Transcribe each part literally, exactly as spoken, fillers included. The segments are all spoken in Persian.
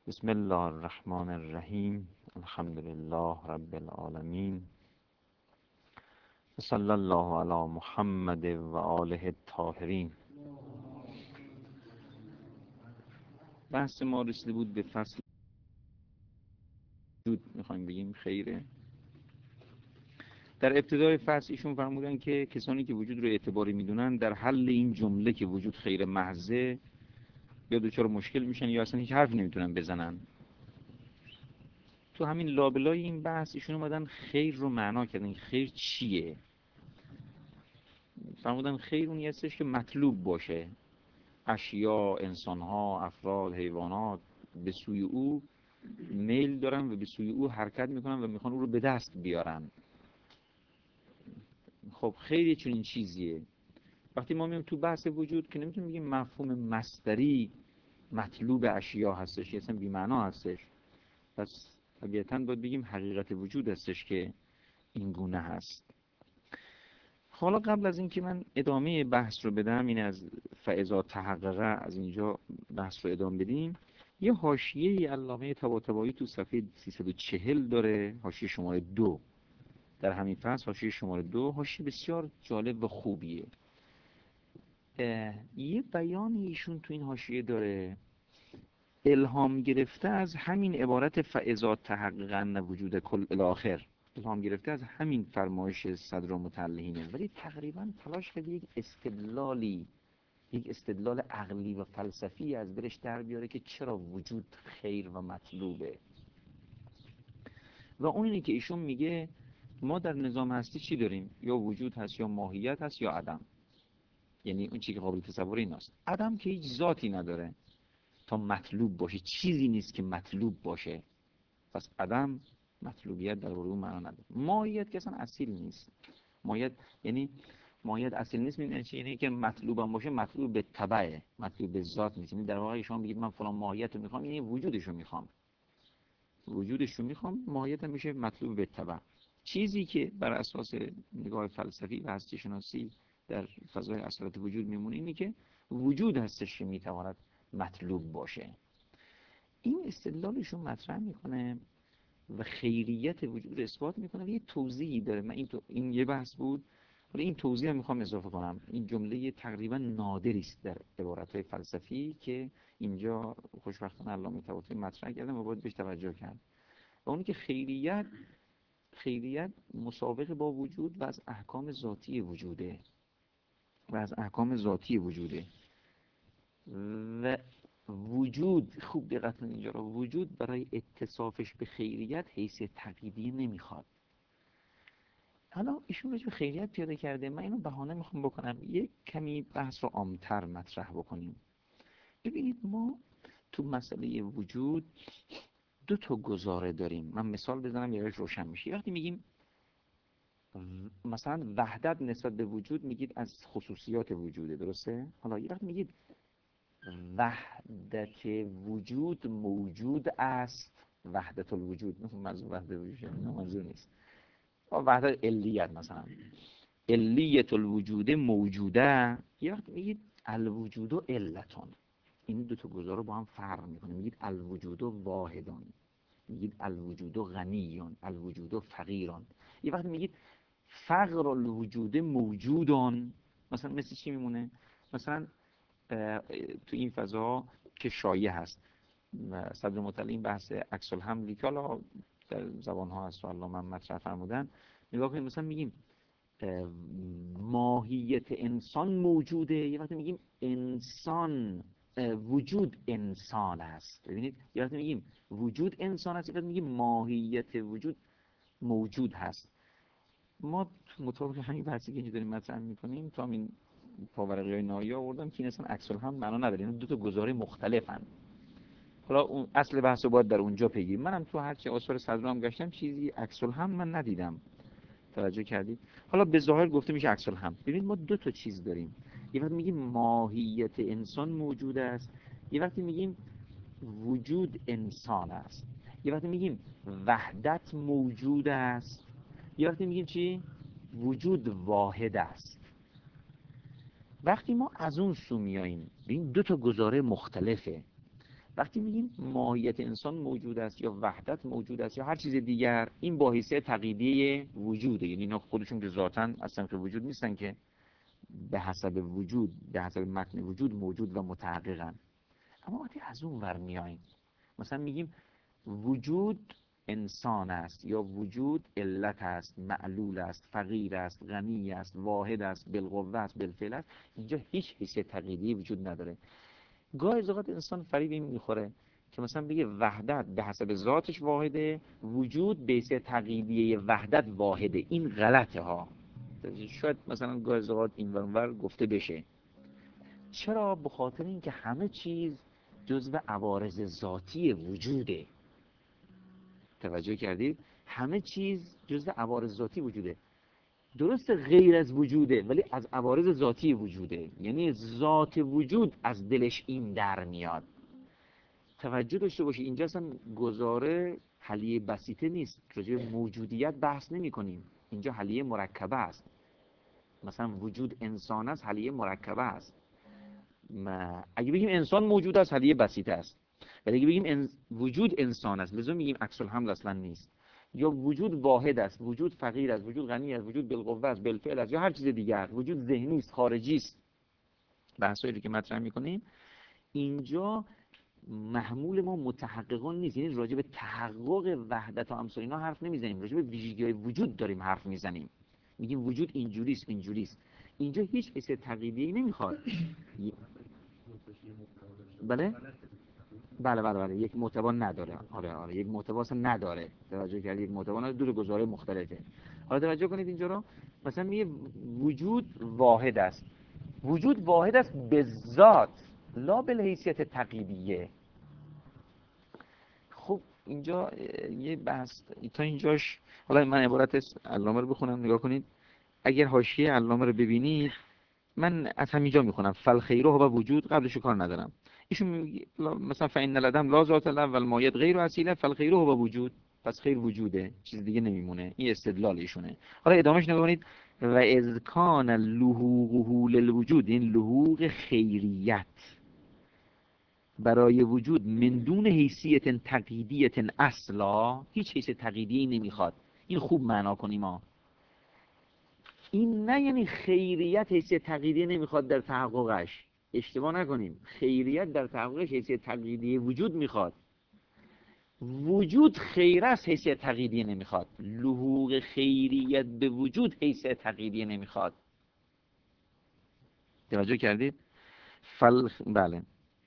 بسم الله الرحمن الرحیم. الحمد لله رب العالمین. صلی الله علی محمد و آله الطاهرین. بحث ما رسیده بود به فصل وجود، میخوایم بگیم خیره. در ابتدای فصل ایشون فرمودن که کسانی که وجود رو اعتباری میدونن در حل این جمله که وجود خیر محضه یا دچار مشکل میشن یا اصلا هیچ حرفی نمیتونن بزنن. تو همین لابلای این بحث ایشون اومدن خیر رو معنا کردن. خیر چیه؟ فرمودن خیر اونی هستش که مطلوب باشه، اشیا، انسانها، افراد، حیوانات به سوی او میل دارن و به سوی او حرکت میکنن و میخوان او رو به دست بیارن. خب خیلی چون این چیزیه. وقتی ما میام تو بحث وجود که نمیتونیم بگیم مفهوم مصدری مطلوب اشیا هستش، یه اصلا بی‌معنا هستش. پس طبیعتاً باید بگیم حقیقت وجود هستش که این گونه هست. حالا قبل از اینکه من ادامه بحث رو بدم، این از فاذا تحقق از اینجا بحث رو ادامه بدیم، یه حاشیه علامه طباطبایی تو صفحه سیصد و چهل داره، حاشیه شماره دو در همین فصل. حاشیه شماره دو حاشیه بسیار جالب و خوبیه. یه بیان ایشون تو این حاشیه داره الهام گرفته از همین عبارت فاذا تحققن وجود کل الاخر، الهام گرفته از همین فرمایش صدر متعلهینه، ولی تقریبا تلاش کرده یک استدلالی یک استدلال عقلی و فلسفی از برش در بیاره که چرا وجود خیر و مطلوبه. و اون اینه که ایشون میگه ما در نظام هستی چی داریم؟ یا وجود هست، یا ماهیت هست، یا عدم. یعنی اون چیزی که قابل تصور ایناست. عدم که هیچ ذاتی نداره تا مطلوب باشه، چیزی نیست که مطلوب باشه، پس عدم مطلوبیت در اون معنا نداره. ماهیت که اصلا اصیل نیست. ماهیت یعنی ماهیت اصیل نیست، یعنی چی؟ یعنی که مطلوب هم باشه مطلوب به تبعه، مطلوب به ذات نیست. یعنی در واقع شما بگید من فلان ماهیت رو میخوام، یعنی وجودش رو میخوام، وجودش رو میخوام، ماهیت هم میشه مطلوب به تبع. چیزی که بر اساس نگاه فلسفی و هستی شناسی در فضای اصالت وجود میمونه اینه که وجود هستش که میتواند مطلوب باشه. این استدلالشون مطرح میکنه و خیریت وجود رو اثبات میکنه و یه توضیحی داره. من این, تو... این یه بحث بود، ولی این توضیح هم میخوام اضافه کنم. این جمله تقریبا نادری است در عبارت‌های فلسفی که اینجا خوشبختانه علامه طباطبایی مطرح کردن و باید بهش توجه کرد. و اونی که خیریت خیریت مسابقه با وجود و از احکام ذاتی وجوده و از احکام ذاتی وجوده و وجود، خوب دقت کنید اینجا رو، وجود برای اتصافش به خیریت حیثیت تقییدی نمیخواد. حالا ایشون راجع به خیریت پیاده کرده، من اینو بهانه میخوام بکنم یک کمی بحث رو عام‌تر مطرح بکنیم. ببینید ما تو مسئله وجود دو تا گزاره داریم. من مثال بزنم یه روشن میشه. وقتی میگیم مثلا وحدت نسبت به وجود، میگید از خصوصیات وجوده، درسته؟ حالا یه وقتی میگید وحدت وجود موجود است، وحدت الوجود، نه منظور وحدت وجود نه منظور نیست، وحدت علیت، مثلا علیت الوجود موجوده. یه وقت میگید الوجود علتون، این دو تا گزاره با هم فرق میکنه. میگید الوجود واحدون، میگید الوجود غنیون، الوجود فقیرون. یه وقت میگید فقر الوجود موجودون، مثلا مثل چی میمونه؟ مثلا تو این فضا که شایع هست و صدر مطلع این بحث عکس الحملی که حالا در زبان ها هست و علامه هم مطرح فرمودن، نگاه کنید مثلا میگیم ماهیت انسان موجوده، یه وقتی میگیم انسان وجود انسان است. ببینید یه وقتی میگیم وجود انسان است، یه وقتی میگیم ماهیت وجود موجود هست. ما مطابق همین بحثی که اینجا داریم مطرح میکنیم تو همین پاورقی های نهایی آوردم که این اصلا عکس الحمل معنا نداره، این دو تا گزاره مختلفن. حالا اون اصل بحث رو باید در اونجا بگیم. منم تو هرچی آثار صدر هم گشتم چیزی عکس الحمل من ندیدم. توجه کردید؟ حالا به ظاهر گفته میشه عکس الحمل. ببینید ما دو تا چیز داریم. یه وقتی میگیم ماهیت انسان موجود است، یه وقتی میگیم وجود انسان است، یه وقتی میگیم وحدت موجود است، یه وقتی میگیم چی؟ وجود واحد است. وقتی ما از اون سو میاییم، این دو تا گزاره مختلفه. وقتی میگیم ماهیت انسان موجود است یا وحدت موجود است یا هر چیز دیگر، این با حیثیت تقییدی وجوده، یعنی اینا خودشون که ذاتاً اصلا که وجود نیستن، که به حسب وجود، به حسب متن وجود موجود و متحققن. اما وقتی از اون ور میاییم مثلا میگیم وجود انسان است یا وجود علت است، معلول است، فقیر است، غنی است، واحد است، بالقوه است، بالفعل است، اینجا هیچ حیثیت تقییدی وجود نداره. گاهی از اوقات انسان فریب این میخوره که مثلا بگه وحدت به حسب ذاتش واحده، وجود به حیثیت تقییدی وحدت واحده. این غلطه ها. شاید مثلا گاهی از اوقات این ور گفته بشه. چرا؟ به خاطر اینکه همه چیز جزو عوارض ذاتی وجوده. توجه کردید؟ همه چیز جزو عوارض ذاتی وجوده. درست غیر از وجوده ولی از عوارض ذاتی وجوده، یعنی ذات وجود از دلش این در میاد. توجه داشته باشید اینجا اصلا گزاره حلیه بسیطه نیست، راجع به موجودیت بحث نمی کنیم، اینجا حلیه مرکبه است. مثلا وجود انسان است، حلیه مرکبه است. ما اگه بگیم انسان موجود است، حلیه بسیطه است. ولی اگه بگیم انس... وجود انسان است، لزوم میگیم عکس الحمل اصلا نیست. یا وجود واحد است، وجود فقیر است، وجود غنی است، وجود بالقوه است، بالفعل است، یا هر چیز دیگر، وجود ذهنی است، خارجی است. بحثایی که مطرح میکنیم اینجا محمول ما متحققان نیست، یعنی راجع به تحقق وحدت و امثال اینا حرف نمیزنیم، راجع به ویژگی‌های وجود داریم حرف میزنیم. میگیم وجود اینجوریست اینجوریست. اینجا هیچ حیثیت تقییدی نمیخواد. بله بله بله بله یک محتوا نداره. آره آره یک محتوا اصلا نداره. توجه کردید؟ یک محتوا نداره، دو گزاره مختلفه. حالا توجه کنید اینجا رو، مثلا میگه وجود واحد است. وجود واحد است به ذات، لا بالحیثیت تقییدیه. خب اینجا یه بحث تا اینجاش، حالا من عبارت علامه رو بخونم نگاه کنید. اگر حاشیه علامه رو ببینید، من از همینجا میخونم فالخیره و وجود، قبلشو کار ندارم. ایشون میگه مثلا فإن العدم لا ذات له والمایت غیر اصیله فالخیره و وجود، پس خیر وجوده، چیز دیگه نمیمونه. این استدلال ایشونه. حالا ادامهش نگاه کنید. و اذ کان لحوقه للوجود، این لحوق خیریت برای وجود من دون حیثیت تقییدیت اصلا، هیچ حیثیت تقییدی نمیخواد. این خوب معنا کنیم ما. این نه یعنی خیریت حیثیت تقییدی نمیخواد در تحققش، اشتباه نکنیم. خیریت در تحققش حیثیت تقییدی وجود میخواد. وجود خیر است، حیثیت تقییدی نمیخواد. لحوق خیریت به وجود حیثیت تقییدی نمیخواد. توجه کردید؟ فل بله.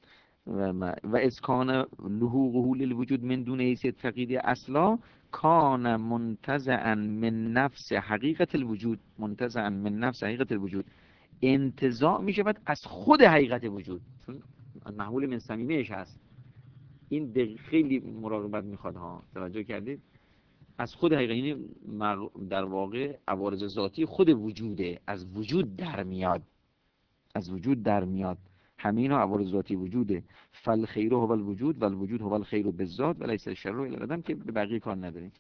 و از کان لحوقه للوجود من دون حیثیت تقییدی اصلا کان منتزعا من نفس حقیقت الوجود، منتزعا من نفس حقیقت الوجود، انتزاع می شود از خود حقیقت وجود، چون محمول من صمیمش هست. این خیلی مراقبت میخواد ها. توجه کردید؟ از خود حقیقت، یعنی در واقع عوارض ذاتی خود وجوده، از وجود در میاد، از وجود در میاد. همه اینا عوارض ذاتی وجوده. فالخیر هو الوجود والوجود هو الخیر بالذات وليس الشر الا العدم، که به بقیه کار نداریم.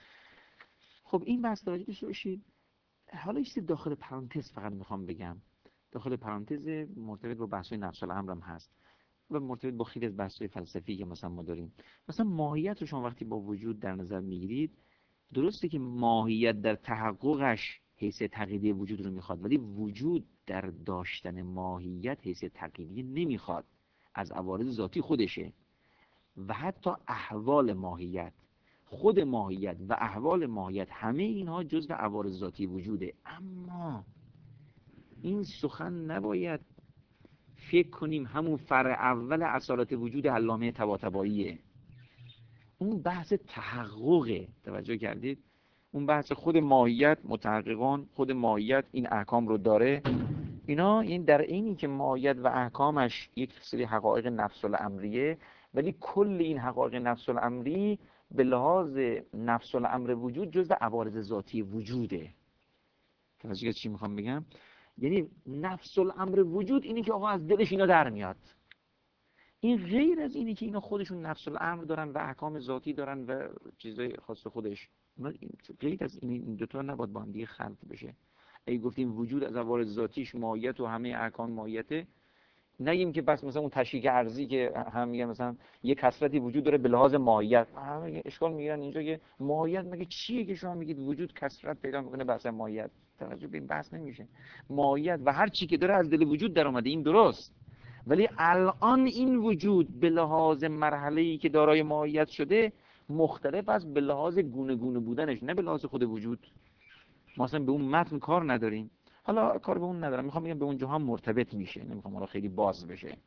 خب این بحث توجه داشته باشید. حالا یه داخل پرانتز فقط میخوام بگم، داخل پرانتز مرتبط با بحث‌های نفس الامر هم هست و مرتبط با خیلی از بحث‌های فلسفی که مثلا ما داریم. مثلا ماهیت رو شما وقتی با وجود در نظر میگیرید، درسته که ماهیت در تحققش حیثیت تقییدی وجود رو میخواد، ولی وجود در داشتن ماهیت حیثیت تقییدی نمیخواد، از عوارض ذاتی خودشه. و حتی احوال ماهیت، خود ماهیت و احوال ماهیت، همه اینها جزء عوارض ذاتی وجوده. اما این سخن نباید فکر کنیم همون فرع اول اصالت وجود علامه طباطباییه. اون بحث تحققه. توجه کردید؟ اون بحث خود ماهیت، متحققان خود ماهیت این احکام رو داره. اینا این در اینی که ماهیت و احکامش یک سری حقایق نفس الامریه، ولی کل این حقایق نفس الامری به لحاظ نفس الامر وجود جزء عوارض ذاتی وجوده. توجه چی میخوام بگم؟ یعنی نفس الامر وجود اینی که آقا از دلش اینا در میاد. این غیر از اینی که اینا خودشون نفس الامر دارن و احکام ذاتی دارن و چیزای خاص خودش، غیر از این دو تا نباید با هم دیگه خلط بشه. اگه گفتیم وجود از عوارض ذاتیش ماهیت و همه احکام ماهیته، نگیم که بس مثلا اون تشریک ارضی که هم میگن مثلا یه کثرتی وجود داره به لحاظ ماهیت، همه اشکال میگیرن اینجا که ماهیت مگه چیه که شما میگید وجود کثرت پیدا میکنه بحث ماهیت؟ توجه به این بحث نمیشه. ماهیت و هر چی که داره از دل وجود در اومده، این درست، ولی الان این وجود به لحاظ مرحله‌ای که دارای ماهیت شده مختلف است به لحاظ گونه گونه بودنش، نه به لحاظ خود وجود. ما اصلا به اون متن کار نداریم. حالا کار به اون ندارم، میخوام بگم به اونجا هم مرتبط میشه، نمیخوام حالا خیلی باز بشه.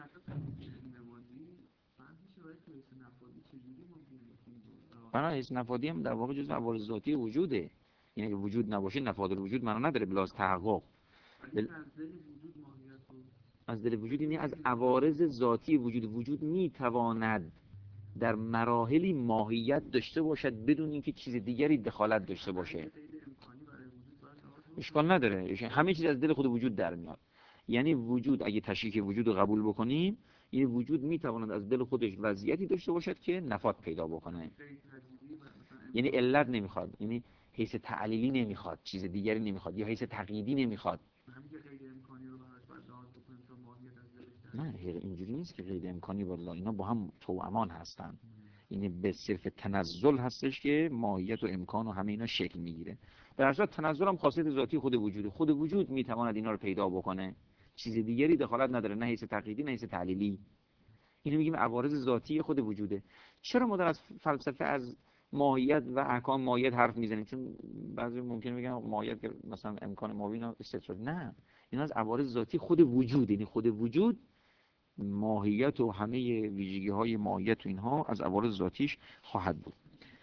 بنابراین حیث نفادی هم در واقع جزء عوارض ذاتی وجوده. یعنی اگه وجود نباشه نفاد الوجود معنا نداره بلاز تحقق. بل... از دل وجود یعنی از عوارض ذاتی وجود. وجود میتواند در مراحلی ماهیت داشته باشد بدون اینکه چیز دیگری دخالت داشته باشه. اشکال نداره، همه چیز از دل خود وجود در میاد. یعنی وجود اگه تشریک وجود رو قبول بکنیم، این وجود میتواند از دل خودش وضعیتی داشته باشد که نفاد پیدا بکنه. یعنی علت نمیخواد، یعنی حیث تعلیلی نمیخواد، چیز دیگری نمیخواد، یا حیث تقییدی نمیخواد. نه اینجوری نیست که غیر امکانی، والله اینا با هم توامان هستن. یعنی به صرف تنزل هستش که ماهیت و امکان و همه اینا شکل میگیره. در اصل تنزل هم خاصیت ذاتی خود وجوده. خود وجود میتواند اینا رو پیدا بکنه، چیز دیگری دخالت نداره، نه حیث تقییدی نه حیث تعلیلی. اینو میگیم عوارض ذاتی خود وجوده. چرا ما در از فلسفه از ماهیت و احکام ماهیت حرف میزنیم؟ چون بعضی ممکنه بگن ماهیت که مثلا امکان ماهی اینا استثنا، نه، اینا از عوارض ذاتی خود وجود. یعنی خود وجود ماهیت و همه ویژگی های ماهیت و اینها از عوارض ذاتیش خواهد بود.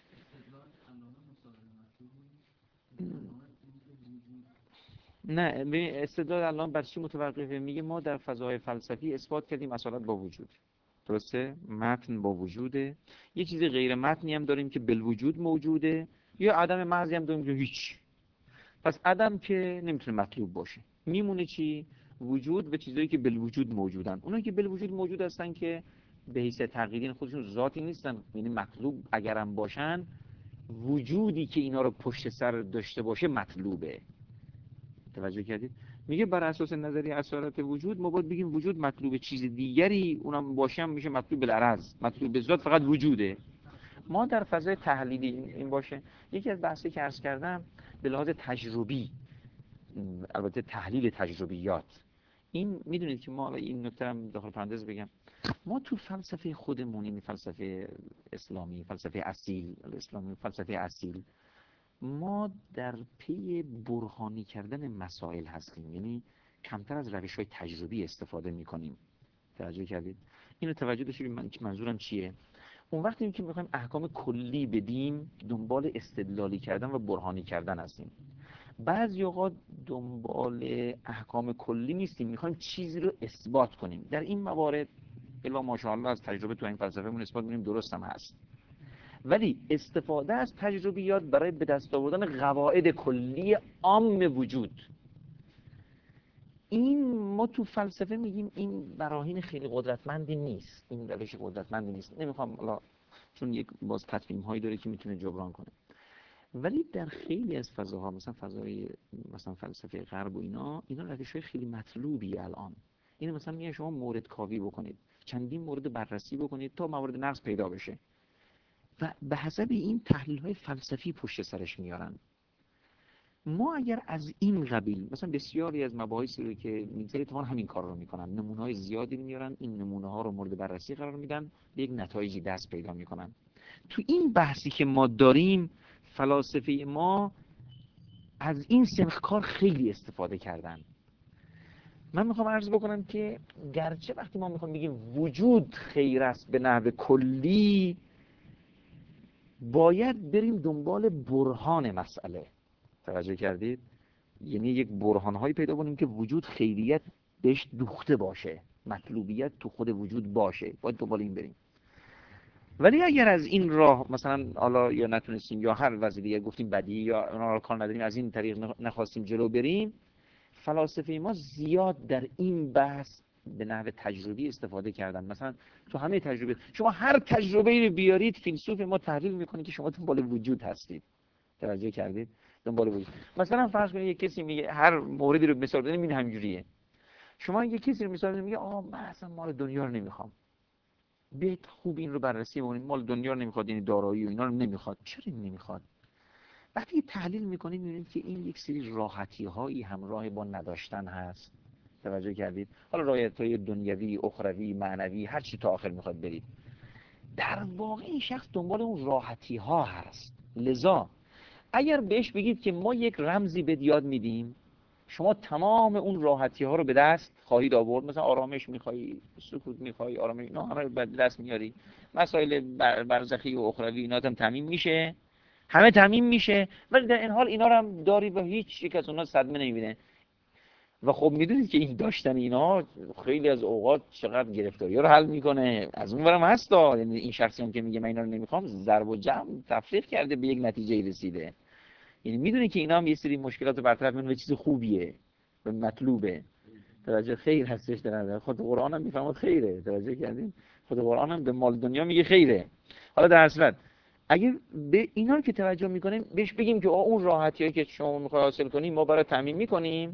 نه ببین استدلال الان بر چی متوقفه؟ میگه ما در فضای فلسفی اثبات کردیم اصالت با وجود، درسته؟ متن با وجوده. یه چیز غیر متنی هم داریم که بالوجود موجوده، یا عدم محضی هم داریم که هیچ. پس عدم که نمیتونه مطلوب باشه، میمونه چی؟ وجود و چیزایی که بالوجود موجودن. اونایی که بالوجود موجود هستن که به حیث تقییدی خودشون ذاتی نیستن، یعنی مطلوب اگرم باشن وجودی که اینا رو پشت سر داشته باشه مطلوبه. توجه کردید؟ میگه بر اساس نظریه اصالت وجود ما باید بگیم وجود مطلوب چیز دیگری اونم باشه هم میشه مطلوب بالعرض، مطلوب به ذات فقط وجوده. ما در فضای تحلیلی این باشه. یکی از بحثی که عرض کردم به لحاظ تجربی، البته تحلیل تجربیات، این میدونید که ما این نکته هم داخل پرانتز بگم، ما تو فلسفه خودمون، این فلسفه اسلامی، فلسفه اصیل، اسلامی فلسفه اصیل، ما در پی برهانی کردن مسائل هستیم. یعنی کمتر از روش‌های تجربی استفاده می‌کنیم. توجه کردید؟ اینو توجه داشتید من منظورم چیه؟ اون وقتی که می‌خوایم احکام کلی بدیم دنبال استدلالی کردن و برهانی کردن هستیم. بعضی اوقات دنبال احکام کلی نیستیم، می‌خوایم چیزی رو اثبات کنیم. در این موارد الا ماشاءالله از تجربه تو این فلسفهمون اثبات می‌کنیم درست هم هست. ولی استفاده از تجربیات برای به دست آوردن قواعد کلی عام وجود، این ما تو فلسفه میگیم این براهین خیلی قدرتمندی نیست، این روش قدرتمندی نیست. نمیخوام حالا چون یک باز تطمیم هایی داره که میتونه جبران کنه. ولی در خیلی از فضاها، مثلا فضای مثلا فلسفه غرب و اینا، اینا روش های خیلی مطلوبی الان. اینو مثلا میگن شما مورد کاوی بکنید، چندین مورد بررسی بکنید تا موارد نقص پیدا بشه و به حسب این تحلیل های فلسفی پشت سرش میارن. ما اگر از این قبیل مثلا بسیاری از مباحثی رو که میگذارید توان همین کار رو میکنن، نمونه های زیادی میارن، این نمونه ها رو مورد بررسی قرار میدن، به یک نتایجی دست پیدا میکنن. تو این بحثی که ما داریم فلاسفه ما از این سنخ کار خیلی استفاده کردن. من میخوام عرض بکنم که گرچه وقتی ما میخوام بگیم وجود خیر است به نحو کلی، باید بریم دنبال برهان مسئله. توجه کردید؟ یعنی یک برهانهایی پیدا کنیم که وجود خیریت بهش دوخته باشه، مطلوبیت تو خود وجود باشه، باید دنبال این بریم. ولی اگر از این راه مثلا حالا یا نتونستیم یا هر وضعی دیگه گفتیم بدی یا اونا رو کار نداریم، از این طریق نخواستیم جلو بریم، فلاسفه ما زیاد در این بحث به نحو تجربی استفاده کردن. مثلا تو همه تجربه، شما هر تجربه رو بیارید فیلسوف ما تحلیل میکنه که شما دنبال وجود هستید. توجه کردید؟ دنبال وجود. مثلا فرض کنید یک کسی میگه هر موردی رو مثال بزنیم این همینجوریه. شما یه کسی رو مثال میگه آقا من اصلا مال دنیا رو نمیخوام، بیت خوب این رو بررسی بکنید، مال دنیا رو نمیخواد، یعنی دارایی و اینا رو نمیخواد. چرا این نمیخواد؟ وقتی تحلیل میکنید میبینید که این یک سری راحتی هایی همراه با نداشتن هست. توجه کردید؟ حالا راحتی های دنیوی، اخروی، معنوی، هر چی تا آخر میخواد برید، در واقع این شخص دنبال اون راحتی ها هست. لذا اگر بهش بگید که ما یک رمزی به یاد میدیم، شما تمام اون راحتی ها رو به دست خواهید آورد. مثلا آرامش میخوایی، سکوت میخوایی، آرامش، اینا همه رو به دست میاری. مسائل برزخی و اخروی اینا هم تامین میشه، همه تامین میشه، ولی در این حال اینا رو هم داری و هیچ یک از اونها صدمه نمیبینه. و خب میدونید که این داشتن اینا خیلی از اوقات چقدر گرفتاری ها رو حل میکنه. از اون برم هستا، یعنی این شخصی هم که میگه من اینا رو نمیخوام، ضرب و جمع تفریق کرده به یک نتیجه رسیده. یعنی میدونه که اینا هم یه سری مشکلات رو برطرف میکنه و چیز خوبیه و مطلوبه. توجه خیر هستش در خود قرآن هم میفهمد خیره. توجه کردین؟ خود قرآن هم به مال دنیا میگه خیره. حالا در اصل اگه به اینا رو که توجه میکنیم بهش بگیم که اون راحتیایی که شما میخوای حاصل کنیم ما برای تامین میکنیم،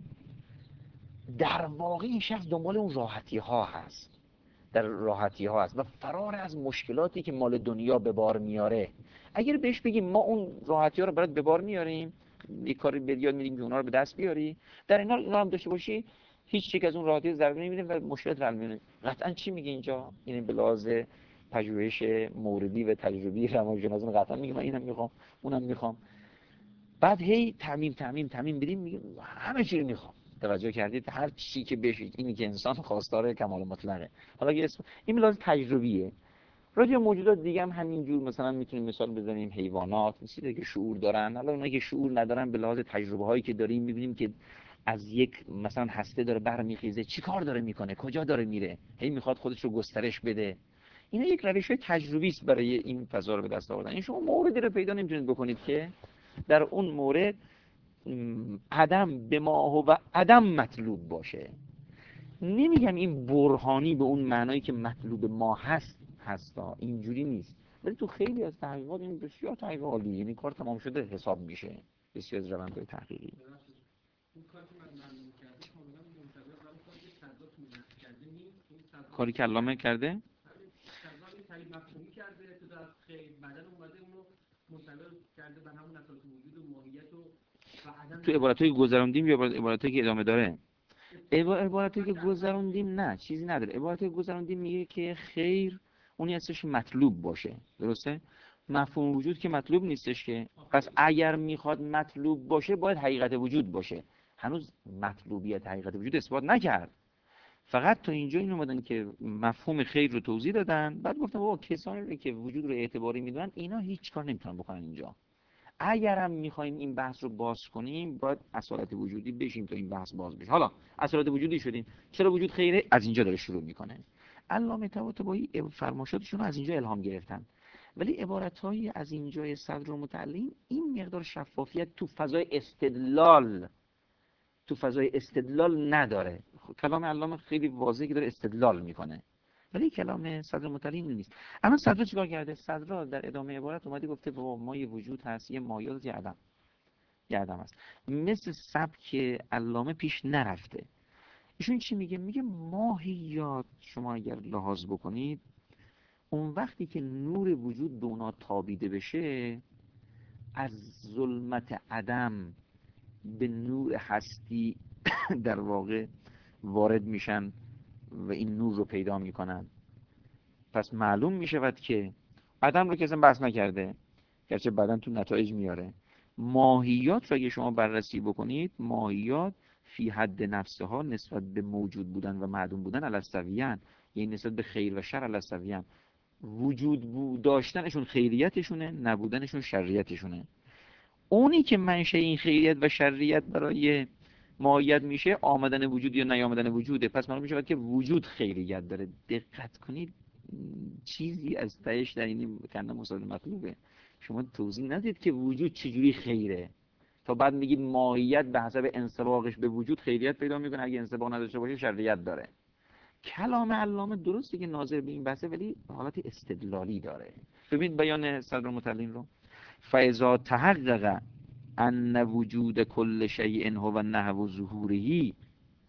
در واقع این شخص دنبال اون راحتی ها هست، در راحتی ها هست و فرار از مشکلاتی که مال دنیا به بار میاره. اگر بهش بگیم ما اون راحتی ها رو برات به بار میاریم، یک کاری به یاد میدیم که اونا رو به دست بیاری، در این حال اینا هم داشته باشی، هیچ یک از اون راحتی ضربه نمیدیم و مشکلات حل میشه. قطعا چی میگه اینجا؟ یعنی به لحاظ پژوهش موردی و تجربی روانشناسی قطعا میگه من اینم میخوام اونم میخوام. بعد هی تعمیم تعمیم تعمیم بدیم، میگه همه چی رو میخوام. توجه کردید؟ هر چی که بشید، اینی که انسان خواستار کمال مطلقه. حالا یه اسم این لازم تجربیه. راجع به موجودات دیگه هم همینجور مثلا میتونیم مثال بزنیم، حیوانات چیزی که شعور دارن. حالا اونایی که شعور ندارن به لحاظ تجربه هایی که داریم میبینیم که از یک مثلا هسته داره برمیخیزه، چیکار داره میکنه، کجا داره میره، هی میخواد خودش رو گسترش بده. اینا یک روش های تجربی است برای این فضا رو به دست آوردن. این شما موردی رو پیدا نمیتونید بکنید که در اون مورد عدم به ما و عدم مطلوب باشه. نمیگم این برهانی به اون معنایی که مطلوب ما هست هستا، اینجوری نیست، ولی تو خیلی از تحقیقات این بسیار تحقیق عالی، یعنی کار تمام شده حساب میشه. بسیار از روندهای تحقیقی کاری که علامه کرده تو عبارتایی که گذروندیم یا عبارتایی که ادامه داره؟ عبارتی که گذروندیم نه چیزی نداره. عبارتی که گذروندیم میگه که خیر اونی هستش مطلوب باشه. درسته؟ مفهوم وجود که مطلوب نیستش که. پس اگر میخواد مطلوب باشه باید حقیقت وجود باشه. هنوز مطلوبیت حقیقت وجود اثبات نکرد، فقط تا اینجا این اومدن که مفهوم خیر رو توضیح دادن، بعد گفتن بابا کسانی که وجود رو اعتباری میدونن اینا هیچ کار نمیتونن بکنن اینجا. اگرم میخوایم این بحث رو باز کنیم باید اصالت وجودی بشیم تا این بحث باز بشه. حالا اصالت وجودی شدیم، چرا وجود خیره؟ از اینجا داره شروع میکنه. علامه طباطبایی فرمایشاتشون رو از اینجا الهام گرفتن، ولی عبارتهایی از اینجای صدر المتعلین این مقدار شفافیت تو فضای استدلال تو فضای استدلال نداره. کلام علامه خیلی واضحه که داره استدلال میکنه، ولی کلام صدر متعلین نیست. اما صدر چیکار کرده؟ صدر در ادامه عبارت اومده گفته بابا ما یه وجود هست، یه مایات، یه عدم، یه عدم هست. مثل سبک علامه پیش نرفته. ایشون چی میگه؟ میگه ماهیات شما اگر لحاظ بکنید، اون وقتی که نور وجود به اونا تابیده بشه، از ظلمت عدم به نور هستی در واقع وارد میشن و این نور رو پیدا میکنن. پس معلوم میشود که عدم رو که اصلا بحث نکرده، گرچه بعداً تو نتایج میاره. ماهیات رو اگه شما بررسی بکنید، ماهیات فی حد نفسها نسبت به موجود بودن و معدوم بودن علی السویان، یعنی نسبت به خیر و شر علی السویان. وجود بود داشتنشون خیریتشونه، نبودنشون شریتشونه. اونی که منشأ این خیریت و شریت برای ماهیت میشه آمدن وجود یا نیامدن وجوده. پس معلوم میشه که وجود خیریت داره. دقت کنید چیزی از تهش در این کنده مسائل مطلوبه. شما توضیح ندید که وجود چجوری خیره تا بعد میگید ماهیت به حسب انسباقش به وجود خیریت پیدا میکنه، اگه انسباق نداشته باشه شریت داره. کلام علامه درسته که ناظر به این بحثه، ولی حالت استدلالی داره. ببین بیان صدر المتعلین رو: فاذا تحقق ان وجود کل شیء هو نحو ظهوره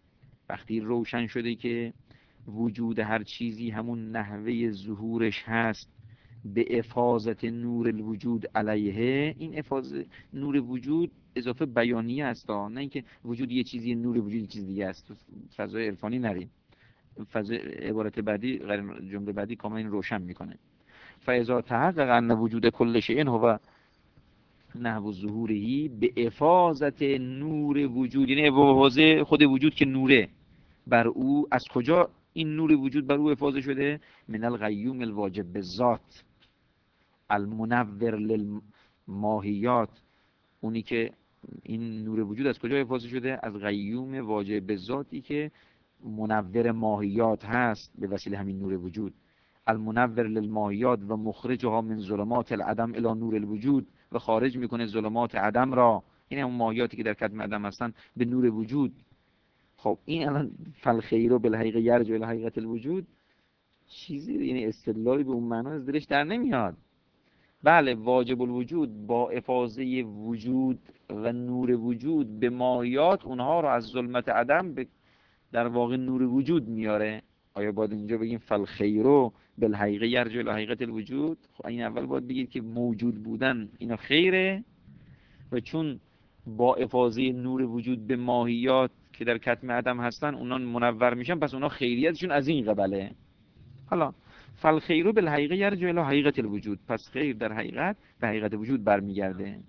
وقتی روشن شده که وجود هر چیزی همون نحوه ظهورش هست به افاضت نور الوجود علیه، این افاضه نور وجود اضافه بیانیه است، نه اینکه وجود یه چیزی نور وجود یه چیز دیگه است. فضای عرفانی نریم، فضای عبارت بعدی جمله بعدی کاملا این روشن میکنه. فاذا تحقق ان وجود کل شیء هو نحو ظهوره به افاضت نور وجود، یعنی افاضه خود وجود که نوره بر او، از کجا این نور وجود بر او افاضه شده؟ من القیوم الواجب بالذات المنور للماهیات، اونی که این نور وجود از کجا افاضه شده؟ از قیوم واجب بالذاتی که منور ماهیات هست به وسیله همین نور وجود. المنور للماهیات و مخرجها من ظلمات العدم الی نور الوجود، و خارج میکنه ظلمات عدم را، این همون ماهیاتی که در کتم عدم هستن به نور وجود. خب این الان فالخیر بالحقیقه یرجع الی حقیقت الوجود، چیزی یعنی استدلالی به اون معنا از دلش در نمیاد. بله واجب الوجود با افاضه وجود و نور وجود به ماهیات اونها رو از ظلمت عدم به در واقع نور وجود میاره. آیا باید اینجا بگیم فالخیرو بالحقیقه یرجع الی حقیقت الوجود؟ خب این اول باید بگید که موجود بودن اینا خیره، و چون با افاضه نور وجود به ماهیات که در کتم عدم هستن اونا منور میشن، پس اونا خیریتشون از این قبله. حالا فالخیرو بالحقیقه یرجع الی حقیقت الوجود، پس خیر در حقیقت به حقیقت وجود برمیگرده.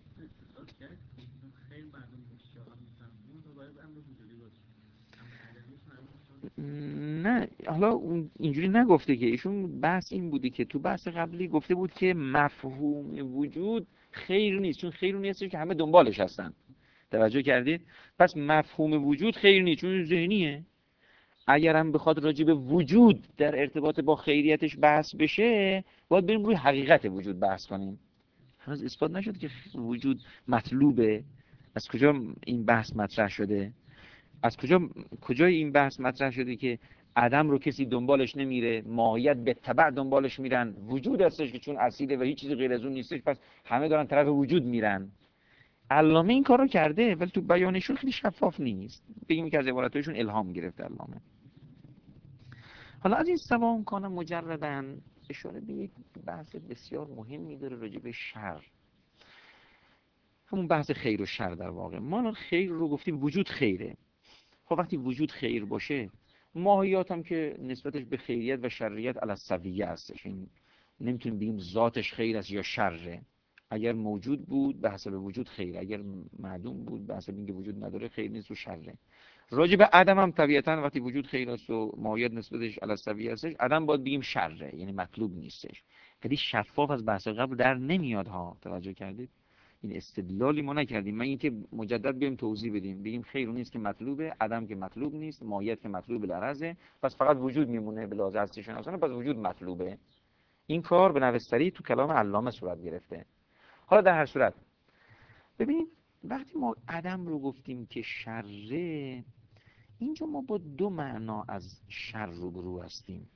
نه حالا اینجوری نگفته که ایشون، بحث این بوده که تو بحث قبلی گفته بود که مفهوم وجود خیر نیست، چون خیر نیست که همه دنبالش هستن. توجه کردید؟ پس مفهوم وجود خیر نیست چون ذهنیه. اگرم بخواد راجع به وجود در ارتباط با خیریتش بحث بشه، باید بریم روی حقیقت وجود بحث کنیم. هنوز اثبات نشد که وجود مطلوبه. از کجا این بحث مطرح شده؟ از کجا کجای این بحث مطرح شده که عدم رو کسی دنبالش نمیره، ماهیت به تبع دنبالش میرن، وجود هستش که چون اصیله و هیچ چیزی غیر از اون نیستش پس همه دارن طرف وجود میرن. علامه این کارو کرده ولی تو بیانشون خیلی شفاف نیست، بگیم که از عباراتشون الهام گرفته علامه. حالا از این سوام کنه مجرداً اشاره به یک بحث بسیار مهمی داره راجع به شر، همون بحث خیر و شر. در واقع ما خیر رو گفتیم وجود خیره. خب وقتی وجود خیر باشه، ماهیات هم که نسبتش به خیریت و شریت علی السویه هستش، این نمیتونیم بگیم ذاتش خیر است یا شره. اگر موجود بود به حسب وجود خیر، اگر معدوم بود به حسب اینکه وجود نداره خیر نیست و شره. راجع به عدم هم طبیعتا وقتی وجود خیر است و ماهیت نسبتش علی السویه هستش، عدم باید بگیم شره، یعنی مطلوب نیستش. خیلی شفاف از بحث قبل در نمیاد ها. توجه کردید؟ این استدلالی ما نکردیم، من اینکه مجدد بیایم توضیح بدیم، بگیم خیر نیست که مطلوبه، عدم که مطلوب نیست، ماهیت که مطلوب العرضه، پس فقط وجود میمونه به لحاظ هستی شناسانه، پس وجود مطلوبه. این کار به نوستری تو کلام علامه صورت گرفته. حالا در هر صورت ببینید وقتی ما عدم رو گفتیم که شره، اینجا ما با دو معنا از شر روبرو هستیم.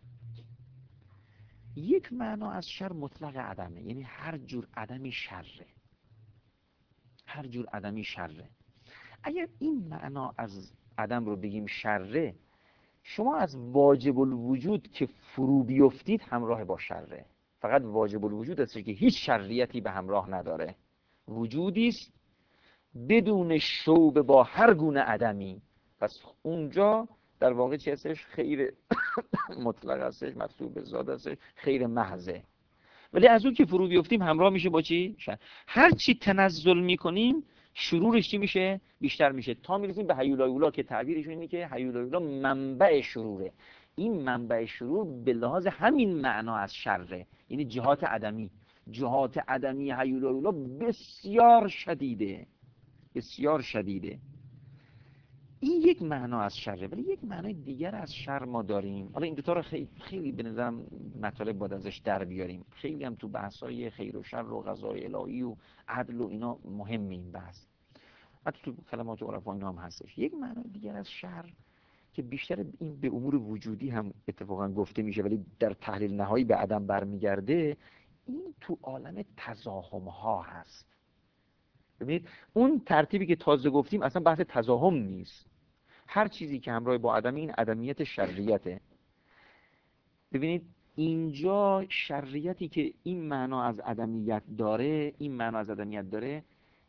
یک معنا از شر مطلق عدمه، یعنی هر جور عدمی شره، هر جور عدمی شره. اگر این معنا از عدم رو بگیم شره، شما از واجب الوجود که فرو بیفتید همراه با شره. فقط واجب الوجود است که هیچ شریعتی به همراه نداره، وجودی است بدون شوب با هر گونه عدمی. پس اونجا در واقع چی هستش؟ خیر مطلق هستش، مطلوب ذات هستش، خیر محضه. ولی از اون که فرو بیفتیم همراه میشه با چی؟ شر. هر چی تنزل میکنیم شرورش چی میشه؟ بیشتر میشه، تا میرسیم به هیولایولا که تعبیرشون اینه که هیولایولا منبع شروره. این منبع شرور به لحاظ همین معنا از شره، یعنی جهات عدمی. جهات عدمی هیولایولا بسیار شدیده، بسیار شدیده. این یک معنا از شره، ولی یک معنای دیگر از شر ما داریم. حالا این دوتا رو خیلی, خیلی به نظرم مطالب باید ازش در بیاریم. خیلی هم تو بحث‌های خیر و شر و قضای الهی و عدل و اینا مهم این بحث، حتی تو کلمات عرفا اینا هم هستش. یک معنای دیگر از شر که بیشتر این به امور وجودی هم اتفاقا گفته میشه ولی در تحلیل نهایی به عدم برمیگرده، این تو عالم تزاحم ها هست. ببینید اون ترتیبی که تازه گفتیم اصلا بحث تزاحم نیست، هر چیزی که همراه با عدم، این عدمیت شرعیته. ببینید اینجا شرعیتی که این معنا از عدمیت داره، این معنا از عدمیت داره،